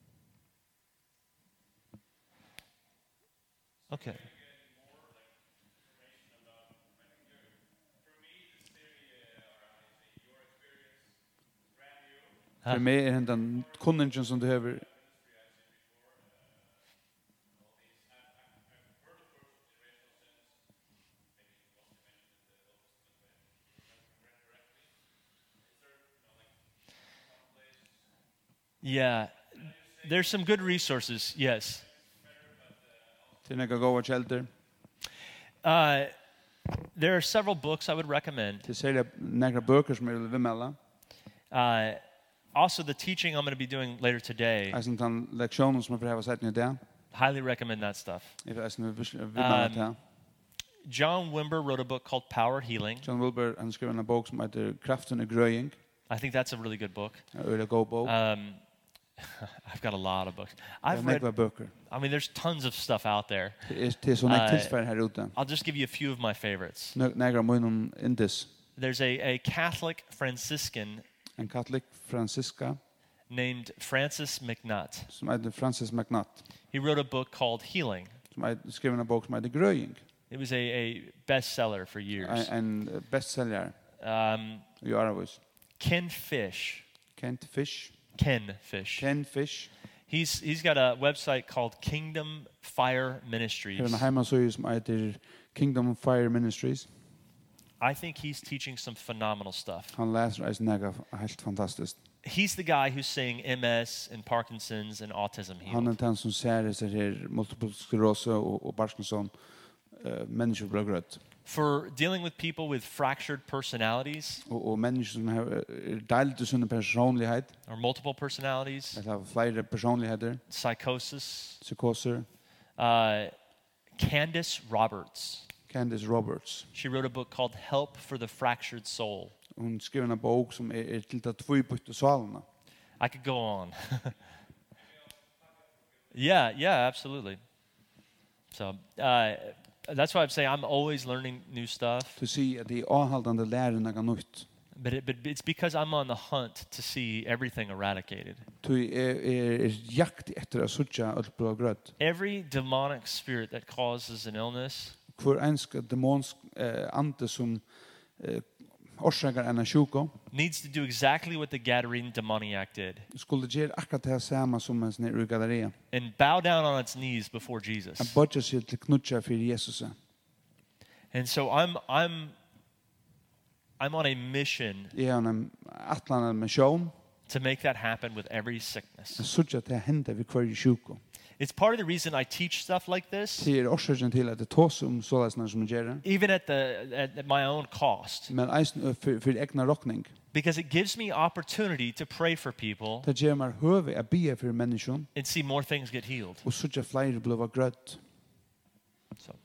Okay. For meg er den kunningen som du hever. Yeah. There's some good resources, yes. Til nekka gåa kjelter. There are several books I would recommend. Til serien nekka bøker som er vimella. Also, the teaching I'm going to be doing later today, Eisen den leksjonen som er for hava sett i dag. highly recommend that stuff. Jeg får eisen vimella til. John Wimber wrote a book called Power Healing. John Wilbur, han skrev en bok som heter Kraften i grøying. I think that's a really good book. Øyla god bok. I've got a lot of books. I've I've read read, bøker. I mean, there's tons of stuff out there. Det er sånn tilsvar her ute. I'll just give you a few of my favorites. Nægra munnen indis. There's a Catholic Franciscan En katolik Franziska named Francis McNutt. som heter Francis McNutt. He wrote a book called Healing. Som skrev en bok som heter Grøying. It was a bestseller for years. En bestselger i Aarhus. Ken Fish. Kent Fish. Ken Fish. Ken Fish. He's got a website called Kingdom Fire Ministries. Her en heimasøy som heter Kingdom Fire Ministries. I think he's teaching some phenomenal stuff. Han leser eisen nega helt fantastisk. He's the guy who's saying MS and Parkinson's and autism Han healed. den som ser seg her multiple sclerose og Parkinson mennesker blir grøtt. For dealing with people with fractured personalities Og mennesker som har deilt i sin personlighet, or multiple personalities, eller har flere personligheter, psychosis, psykoser. Candace Roberts. Candace Roberts. She wrote a book called Help for the Fractured Soul. Hun skrev en bok som til det tvøybytte salene. I could go on. Yeah, absolutely. So that's why I'm saying I'm always learning new stuff. Til å si at de avhaldende lærer noe nytt. But it's because I'm on the hunt to see everything eradicated. Til jakt etter å suttje alt blir grøtt. Every demonic spirit that causes an illness, Hvor enska demonsk ante som orsakar en sjuko needs to do exactly what the Gadarene demoniac did skulle gjøre akkurat det samme som en sånn i Galeria. and bow down on its knees before Han Jesus. bodde seg til knutja for Jesus. And so I'm on a mission Jeg har en atlanet mission to make that happen with every sickness. å suttje til å hente ved hver sjuko. It's part of the reason I teach stuff like this, Det årsaken til at det tås såleisene som gjør det. even at my own cost, Men eisen for egna rokning. because it gives me opportunity to pray for people Det gjør meg høve å bia for mennesken and see more things get healed. og suttje flere blir grøtt. So,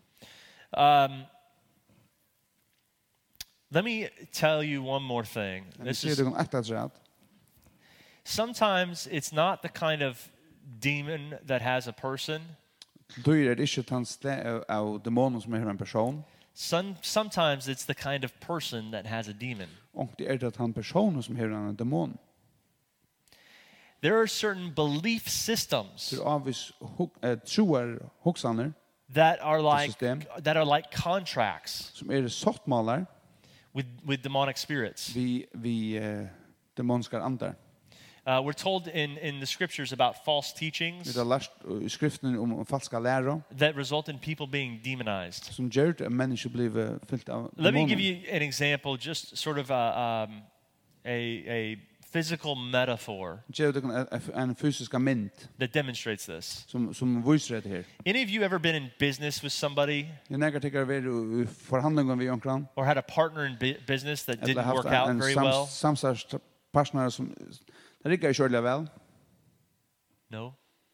let me tell you one more thing. Det This sier is, det om ektatsrett. sometimes it's not the kind of demon that has a person. Dyr det ikke tann sted av demonen som er en person. Sometimes it's the kind of person that has a demon. Og det at han personen som er en demon. There are certain belief systems Det avvis troer hoksaner that are system. like contracts som sottmalar with demonic spirits. vi demonskar andar. We're told in the scriptures about false Vi teachings har lært i skriften om falska læra that result in people being demonized. som gjør at mennesker blir fyllt av Let me give demoner. you an example, just sort of a physical metaphor Gjør det en fysisk mynd that demonstrates this. som viser det her. Any of you ever been in business with somebody Jeg nekker til å være i forhandlingen vi omkring. or had a partner in business that Eller didn't work haft out en very well? samstartspartner som det rikker ikke ordentlig vel. No?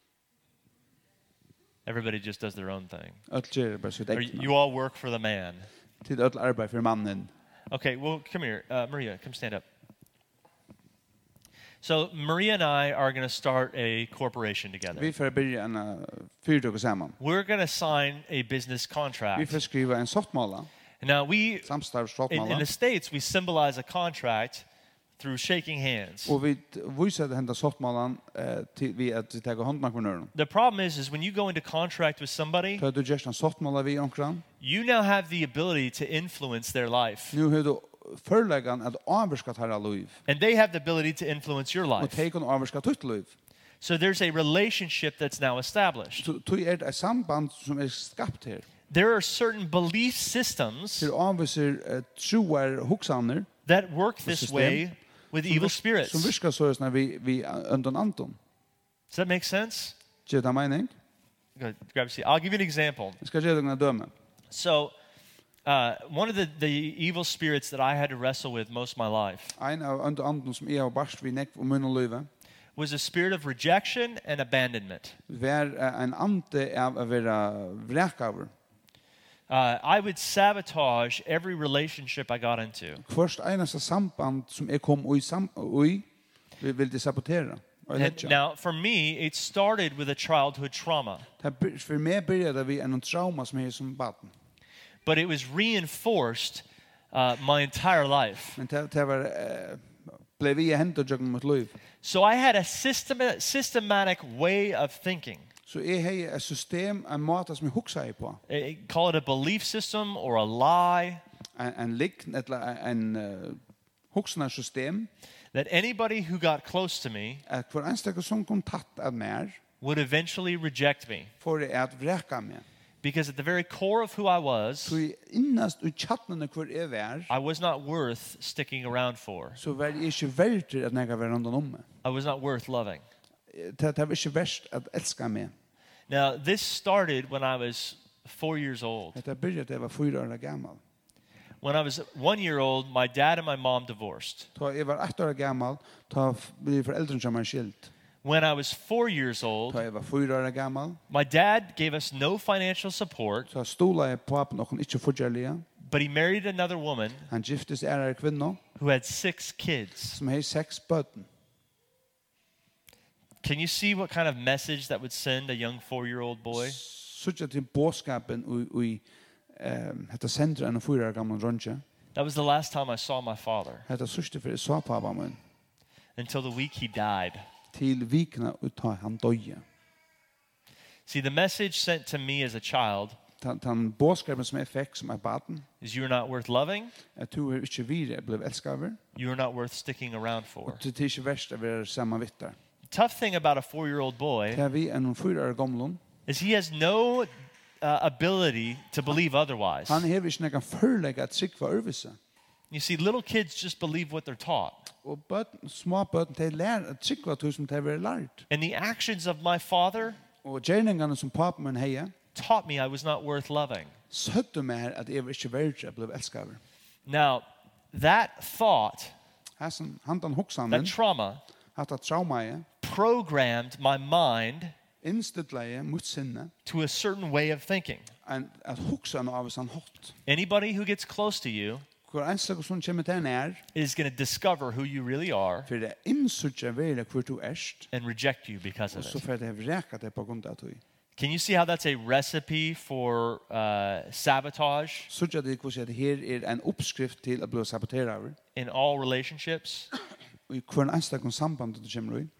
Everybody just does their own thing. Alt gjør bare sitt Or egna. you all work for the man. Til alt arbeid for mannen. Okay, well, come here. Maria, come stand up. So Maria and I are going to start a corporation together. Vi får begynne en fyrtøk sammen. We're going to sign a business Vi contract. får skriva en sottmåla, Now, in samstarvssottmåla, the States, we symbolize a contract through shaking hands. og vi viser det henda sottmålan til vi at vi tar håndmak med nøren. The problem is when you go into contract with somebody, Så du gjør en sottmåla vi omkring, you now have the ability to influence their life. nu har du førleggan at avvarskat her liv, And they have the ability to influence your og life. teikon avvarskat tutt liv. So there's a relationship that's now established. Så det et samband som skapt her. There are certain belief systems Til avviser troar hoksaner, that work this system way with evil spirits. som virkar så när vi undan anton. Does that make sense? Gjør det mening? Good. Grab a seat. I'll give you an example. Jeg skal gjøre deg døme. So, one of the evil spirits that I had to wrestle with most of my life Ein av undan anton som har barst vi nekk om munn løyve, was a spirit of rejection and abandonment. var en ante av å være vrekaver. I would sabotage every relationship I got into. Først eneste samband som kom vi ville sabotera. Now, for me, it started with a childhood trauma, For meg började vi en trauma som som barn. but it was reinforced my entire life. Men det var blev vi hentet genom mitt liv. So I had a systematic way of thinking. Så jeg har et system, en måte som jeg husker på. Call it a belief system or a lie. En likn, eller en huksende system. That anybody who got close to me At hver eneste som kontakt av meg, would eventually reject me. for at vreka meg. Because at the very core of who I was, Så innast i chattene hver jeg var, I was not worth sticking around for. så var jeg ikke verdt at jeg var rundt om meg. I was not worth loving. Det var ikke verst at elska meg. Now, this started when I was 4 years old. Det begynte jeg var 4 år gammel. When I was 1 year old, my dad and my mom divorced. Da jeg var 8 år gammel, da ble foreldrene som var skilt. When I was 4 years Da old, jeg var 4 år gammel, my dad gave us no financial support, så stola jeg på noen ikke forgjerlige. but he married another woman Han giftes ærere kvinner, who had 6 kids. som har 6 bøten. Can you see what kind of message that would send a young 4-year-old boy? Så til båtskapen i hetta sender en 4 år gammel dronje. That was the last time I saw my father Hetta sørste for jeg så pappa min until the week he died. til vikna uta han døye. See, the message sent to me as a child Den båtskapen som jeg fikk som er baden, is you're not worth loving, at du er ikke videre ble elsket over, you're not worth sticking around for. og det er ikke verst å være sammen vitter. The tough thing about a 4-year-old boy Det er vi en 4 år gammel, is he has no ability to believe otherwise. han har ikke noen følelse at trygg for øvelse. You see, little kids just believe what they're taught. Og små bøten, de lærer at trygg for som de har lært. And the actions of my father Og gjerningene som pappa min heier, taught me I was not worth loving. søtte meg at jeg var ikke verdt å bli elsket over. Now, that thought, Han den hoksan that min, trauma, at traumaet, programmed my mind innstidleie mot sinne, to a certain way of thinking. at hoksan av oss han hot. Anybody who gets close to you Hvor eneste som kommer til nær, is going to discover who you really are for det innsutja veldig hvor du erst, and reject you because og of så it. får det vreka det på grunn av tog. Can you see how that's a recipe for sabotage Sutja det hvordan det her er en oppskrift til å bli saboteret over, in all relationships? og i hver eneste samband du kommer i,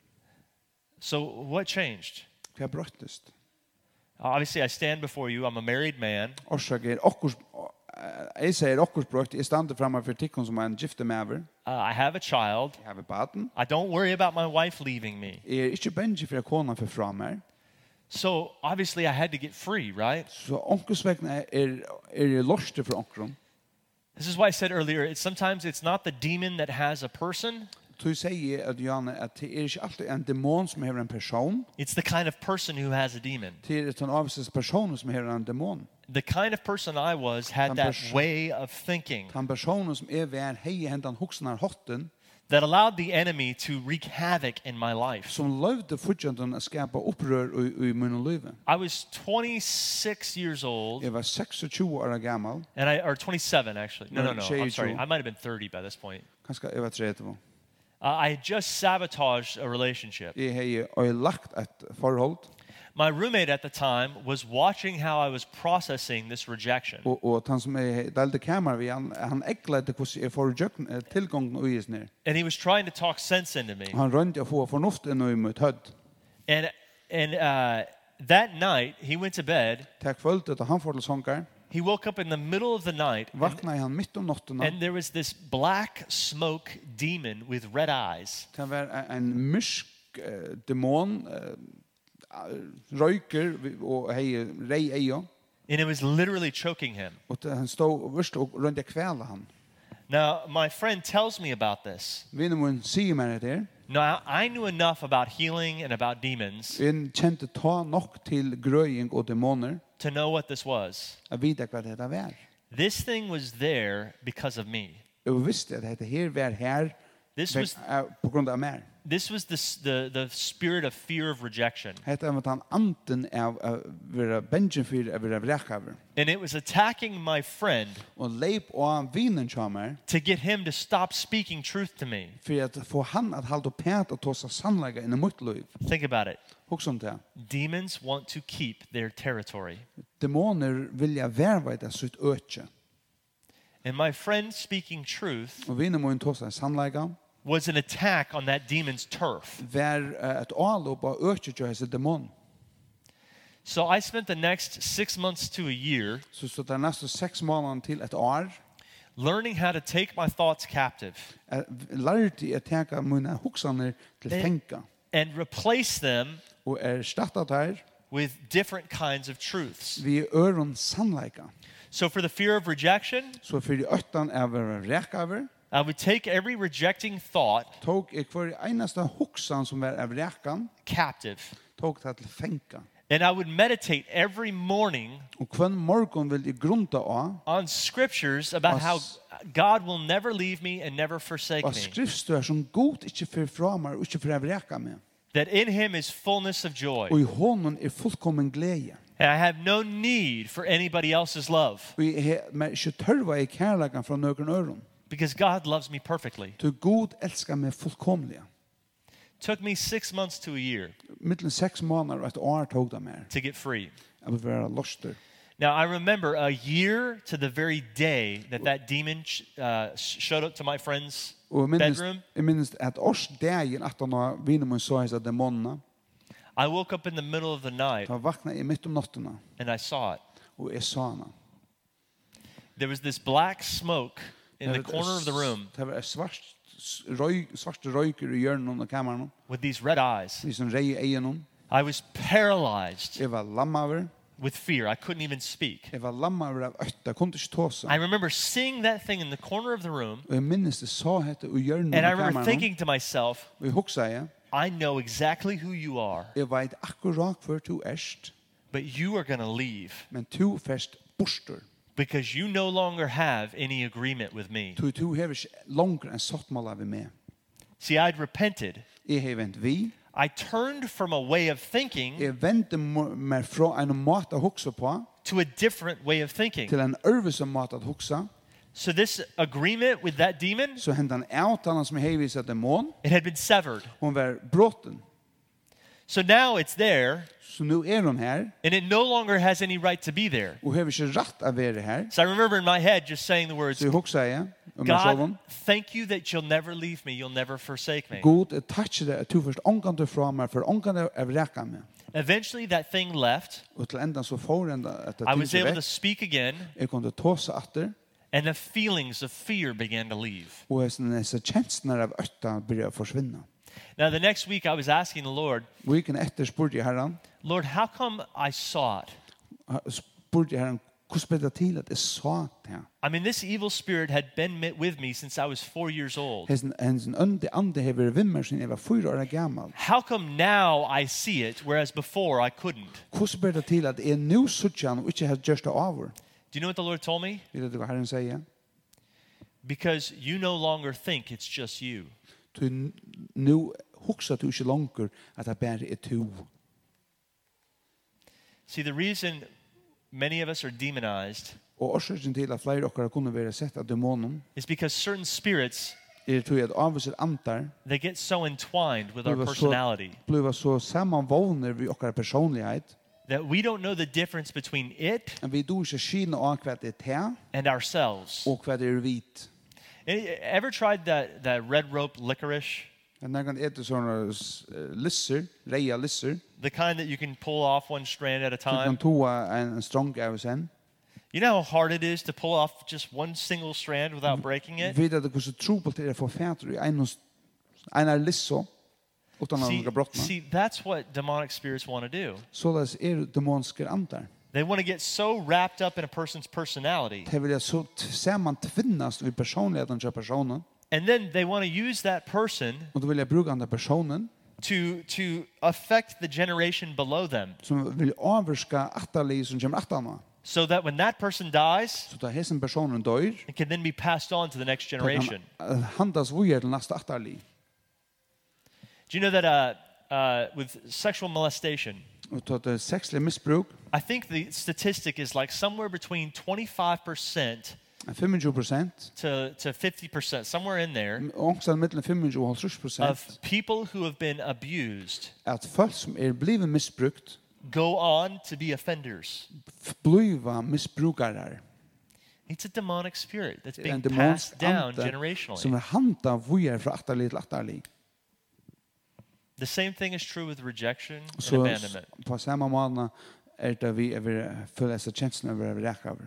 So what changed? hva brøttest. Obviously, I stand before you. I'm a married man. Årsak er okkurs, jeg sier okkurs brøtt, jeg stander fremme for tikkun som er en gifte mever, I have a child. jeg har baden, I don't worry about my wife leaving me. jeg er ikke bensje for at kona for fra meg, So obviously, I had to get free, right? så onkersvekna er lorste for onkrum. This is why I said earlier, sometimes it's not the demon that has a person. Du sier at Janne at det er ikke alltid en demon som har en person, It's the kind of person who has a demon. det er en avvis person som har en demon. The kind of person I was had Den that person- way of thinking Den personen som er ved hei hendan hoksanar hotten, that allowed the enemy to wreak havoc in my life. som løvde fudjandan å skapa opprør i munne løyve. I was 26 years old, Jeg var 26 år gammel, or 27 actually. No, I'm sorry. 22. I might have been 30 by this point. kanskje jeg var 30. I had just sabotaged a relationship. Jeg har lagt et forhold, My roommate at the time was watching how I was processing this rejection. og han som er delte kamera vi, han ekledde hvordan jeg får tilgang og is ned. And he was trying to talk sense into me. Han rønte å få fornuft inn i mitt hødd. And that night, he went to bed. Takk følte at han får til sångar, He woke up in the middle of the night, vakna han midt om nottena, and there was this black smoke demon with red eyes. det var en mysk demon, røyker og hei rei eio, And it was literally choking him. og han stod først og rønte kvæla han. Now, my friend tells me about this. Vinner mun sier meg det her, Now, I knew enough about healing and about demons en kjente ta nok til grøying og demoner, to know what this was. å vite hva det var. This thing was there because of me. Og visste at dette her var her This was på grunn av mer. This was the spirit of fear of rejection. Hetta var han anten av vera benjen för vera vrekaver. And it was attacking my friend Og leip og vinen kjammer to get him to stop speaking truth to me. for at få han at halda pæt og tosa sannlega inn i mitt liv. Think about it. Hugsa det. Demons want to keep their territory. Demoner vilja verveida sitt økje. And my friend speaking truth Og vinen må tosa sannlega was an attack on that demon's turf. var et allop av økje til hese demon. So I spent the next 6 months to a year Så det næste 6 måneder til et år learning how to take my thoughts captive lærte jeg teka mine hugsaner til fenka and replace them og starta der with different kinds of truths. vi øron sannleika. So for the fear of rejection, Så for de øttan av rekaver I would take every rejecting thought tok jeg for eneste hugsan som var av rekan captive. tok det til fenka. And I would meditate every morning Og hver morgon vil jeg grunta av on scriptures about how God will never leave me and never forsake og me. skriftstøer som god ikke for framar og ikke for av reka med. That in him is fullness of joy. Og i hånden fullkommen glede. And I have no need for anybody else's love Og jeg har ikke tørva i kærlekan fra nøkron øron. because God loves me perfectly. Du god elskar meg fullkomlige. Took me 6 months to a year Mittlen 6 måneder og et år tog det mer. to get free. Jeg vil være loster. Now, I remember a year to the very day that demon showed up to my friend's Og bedroom. jeg minnes at årsdagen at han viner mun så hese demonene, I woke up in the middle of the night da vakna jeg midt om nottena and I saw it. og jeg sa hana. There was this black smoke in the corner of the room Det var svarte røyker i hjørnen av kammeren, with these red eyes. de som rei egen. I was paralyzed Jeg var lammaver. with fear. I couldn't even speak. Jeg var lammaver av øtta, jeg kunne ikke tåse. I remember seeing that thing in the corner of the room, Og jeg minnes det sa hette i hjørnen and I av remember kammeren. thinking to myself, Og jeg hugsa jeg, I know exactly who you are, jeg vet akkurat hver du erst, but you are going to leave men tu fest borster. because you no longer have any agreement with me. Tu hever ikke langer enn sottmåla vi med. See, I'd repented. Jeg har vent vi. I turned from a way of thinking Jeg vendte meg fra en måte å hugsa på to a different way of thinking. til en øvelse måte å hugsa. So this agreement with that demon, Så hendte han avtalen som jeg hevis at demon. it had been severed. Hun var bråten. So now it's there, Så nu hun her, and it no longer has any right to be there. og hever ikke rett av være her. So I remember in my head just saying the words, Så jeg hugsa jeg om meg God, sjålven. thank you that you'll never leave me, you'll never forsake me. God, jeg takkje det at du først omgant fra meg, for omgant av reka meg. Eventually that thing left. Og til enda så får enda at det I was tidser able to vekk. speak again, Jeg kunne tåse atter, and the feelings of fear began to leave. og disse kjenslene av øtta begynte å forsvinne. Now the next week I was asking the Lord, Viken etter spurte jeg herren, Lord, how come I saw it? spurte jeg herren, hvordan ble det til at jeg sa det? I mean, this evil spirit had been with me since I was 4 years old. Hensen ande hever vimmer siden jeg var 4 år gammal. How come now I see it, whereas before I couldn't? Hvordan ble det til at jeg nå suttjan og ikke har gjørst det over? Do you know what the Lord told me? Vil det hva herren sier? Because you no longer think it's just you. Du nå hugsa du ikke langer at det bare er to. See, the reason many of us are demonized Og årsaken til at flere okkar kunne være sett av demonen is because certain spirits, tog at avviser antar they get so entwined with our Bliva så- personality bliva så samanvåner vi okkar personlighet that we don't know the difference between it men vi do ikke skine av hva det er te and ourselves. og hva det er vit. Ever tried that red rope licorice? Men jeg kan ete sånne lisser, reia lisser, The kind that you can pull off one strand at a så kan time? toa en strong av sen. You know how hard it is to pull off just one single strand without breaking it? Vet at det hvordan trobult er å få fæter i en lisso utan at noen brottna. See, that's what demonic spirits want to do. Således er demonske antar. They want to get so wrapped up in a person's personality, Det vil så saman tvinnast vid personligheten til personen, and then they want to use that person og då vil jeg bruka den personen to affect the generation below them, som vil avvarska atterlig som kommer atterna. so that when that person dies, Så da hesen personen dør, it can then be passed on to the next da generation. kan handas vujer til nasta atterlig. Do you know that with sexual molestation, Og tatt det sexlig misbruk, I think the statistic is like somewhere between 25% 25%, to 50%, somewhere in there, ångstan mellom 25 og 50%, of people who have been abused at folk som blivet misbrukt, go on to be offenders. bliva misbrukare. It's a demonic spirit that's En being demonsk passed down ande som generationally. handa vujer fra atterlig til atterlig. The same thing is true with rejection and Så abandonment. på samma månad det vi føler seg kjenslen over rækaver.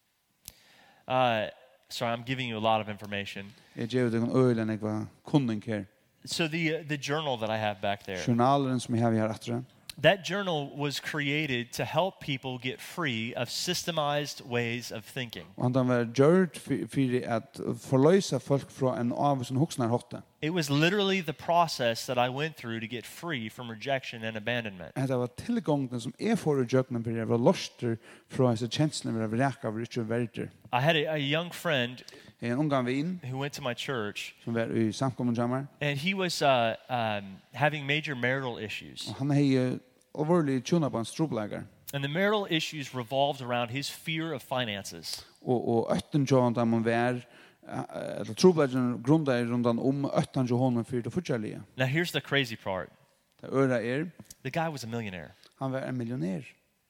Sorry, I'm giving you a lot of information. Jeg gjør det en øyne jeg var kunning her. So the journal that I have back there, Journalen som jeg har her etter. that journal was created to help people get free of systemized ways of thinking. Og han var gjort for at forløse folk fra en av som hoksnar hotte. It was literally the process that I went through to get free from rejection and abandonment. Det var tilgången som får i jøkken for jeg var loster fra disse kjenslene over rækaver, ikke verder. I had a young friend En ungan vin who went to my church, som var i samkommen jammer. and he was having major marital issues. Og han har overlig tjuna på en stroblager. And the marital issues revolved around his fear of finances. Og øtten tjån da man var eller troblagen grunda rundan øtten tjån honom for det fortsalige. Now, here's the crazy part. Det øra The guy was a millionaire. han var en millionær.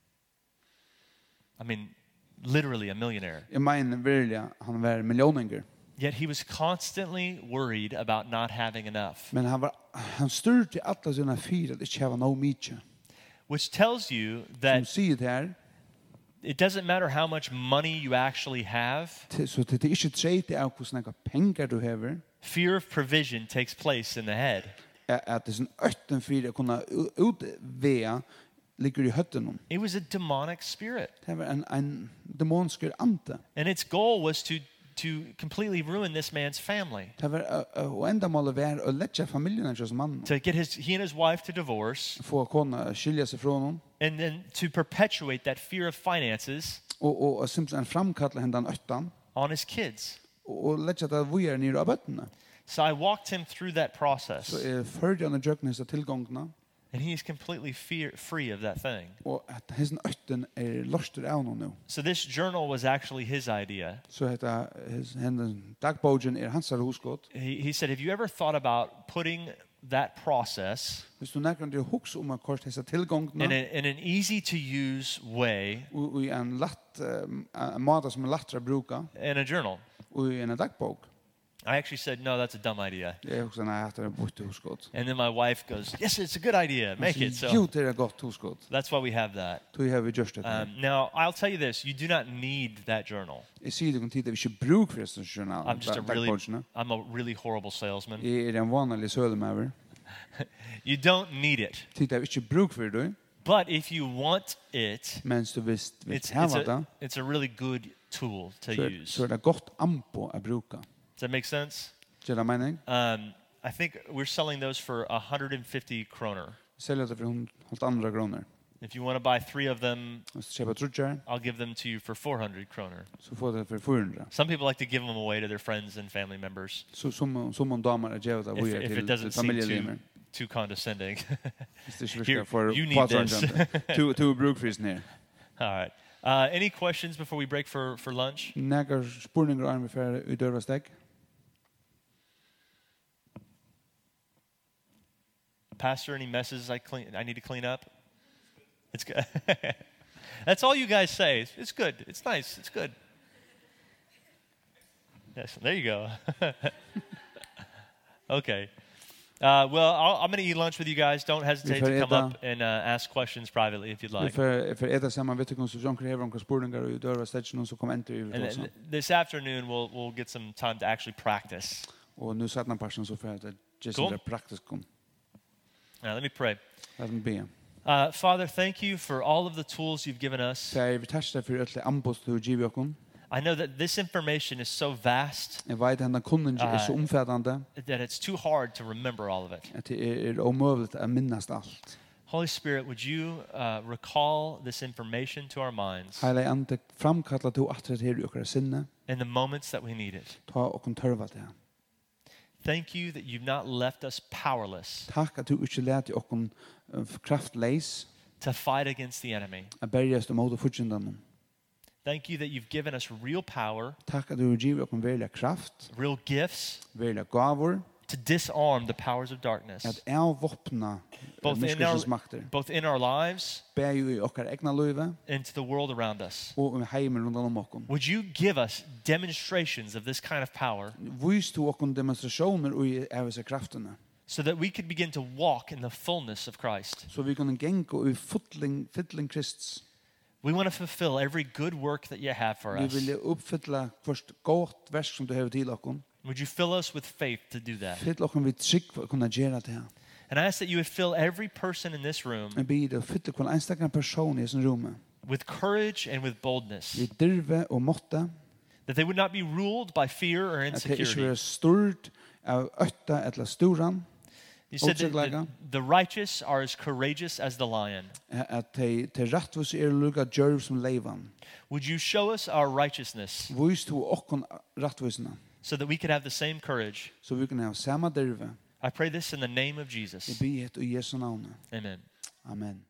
I mean, literally a millionaire. Jeg mener virkelig han var millioninger. Yet he was constantly worried about not having enough, Men han styrte alla sina fyra att inte ha no mycket. which tells you Som that sier det her, it doesn't matter how much money you actually have, så det er ikke treit av hvordan pengar du hever, fear of provision takes place in the head. at det er sånn øtten fyra kunne utvea ligger i høtten. It was a demonic spirit. Det var en demonsker ante. And its goal was to completely ruin this man's family. Det var og enda målet var å letja familien som mann. To get he and his wife to divorce, Få kona skilja seg fra honom. and then to perpetuate that fear of finances Og simpelthen framkalla hendan øttan. on his kids. Og letja det vujer nere av bøttene. So I walked him through that process, Så førde han jøkken hese tilgångna. and he is completely free of that thing. Og at hesten øtten loster av noen nå. So this journal was actually his idea. Så heter hendan dagbogen hans husgått. He said, have you ever thought about putting that process Hvis du nærkant er hoks om at kort hese tilgångna, in an easy-to-use way og i en latt, en måte som latra bruka, in a journal? og i en dagbok. I actually said, no, that's a dumb idea. Det er også nei, at det er borte husgått. And then my wife goes, yes, it's a good idea. Make it. Jo, So det er godt husgått. that's why we have that. Du har vi gjort det. Now, I'll tell you this. You do not need that journal. Jeg sier det om tid at vi ikke bruk for det journal. I'm a really horrible salesman. Jeg er en vanlig sødemøver. You don't need it. Tid at vi ikke bruk for det, But if you want it, mens du visst vil it's hava det, a really good tool to så use. er det godt ampo å bruka. Does that make sense? Gjør det mening? I think we're selling those for 150 kroner. Selger det for 100 kroner. If you want to buy 3 of them, Hvis du kjøper trutjer, I'll give them to you for 400 kroner. så får du det for 400. Some people like to give them away to their friends and family members Så som en damer er gjør det vujer if it til doesn't seem familielimer. too condescending. Hvis det ikke Here, virker for you need this. to brukfrisen her. All right. Any questions before we break for lunch? Nægar spurninger er vi for i dørvastek. Pastor, any messes I need to clean up? It's good. That's all you guys say. It's good. It's nice. It's good. Yes, there you go. Okay. Well, I'm going to eat lunch with you guys. Don't hesitate to come up and ask questions privately if you'd Vi like. får eta sammen, vet du hva som Jonker hever om hva spurninger i dørvastek, så kom enter vi And også. this afternoon, we'll get some time to actually practice. Og nu satt den personen så for at det Cool. er praktisk om. Now, let me pray. Lad meg be. Father, thank you for all of the tools you've given us. Så vi takkar deg for øtlig ambost du giver okkur. I know that this information is so vast Jeg vet at denne kunden er så omfattende that it's too hard to remember all of it. at det er omøvelig å minnast alt. Holy Spirit, would you recall this information to our minds Heilig ande, framkalla du atret her i okkara sinne, in the moments that we need it? ta okkur tørva det. Thank you that you've not left us powerless Takk at du ikke lät okkon kraftleis to fight against the enemy. a berjast mot fudgendan. Thank you that you've given us real power, Takk at du giver okkon verliga kraft, real gifts verliga gavor, to disarm the powers of darkness, at avvopna myskelsens makter. both in our lives Bæju i okkar egna løyve and to the world around us. og heimen rundt om okkon. Would you give us demonstrations of this kind of power Vis du okkon demonstrasjoner i av disse kraftene, so that we could begin to walk in the fullness of Christ? så vi kunne gengå i fytling Krists. We want to fulfill every good work that you have for Vi us. vil uppfylla først godt versk som du har til okkon. Would you fill us with faith to do that? Fyll okkon vi trygg for å kunne gjøre det. And I ask that you would fill every person in this room Men bid å fylle kvann enstakker person i sin rommet. with courage and with boldness, Vi dyrve og måtte, that they would not be ruled by fear or at det ikke insecurity. være stort av øtta eller storan, You said that Otryglega. the righteous are as courageous as the lion. at de rettvis lukka djørv som leivan. Would you show us our righteousness Vis du okkon rettvisna, so that we could have the same courage? så vi kan ha samme dyrve. I pray this in the name of Jesus. Jeg bid et i Jesu navn. Amen. Amen.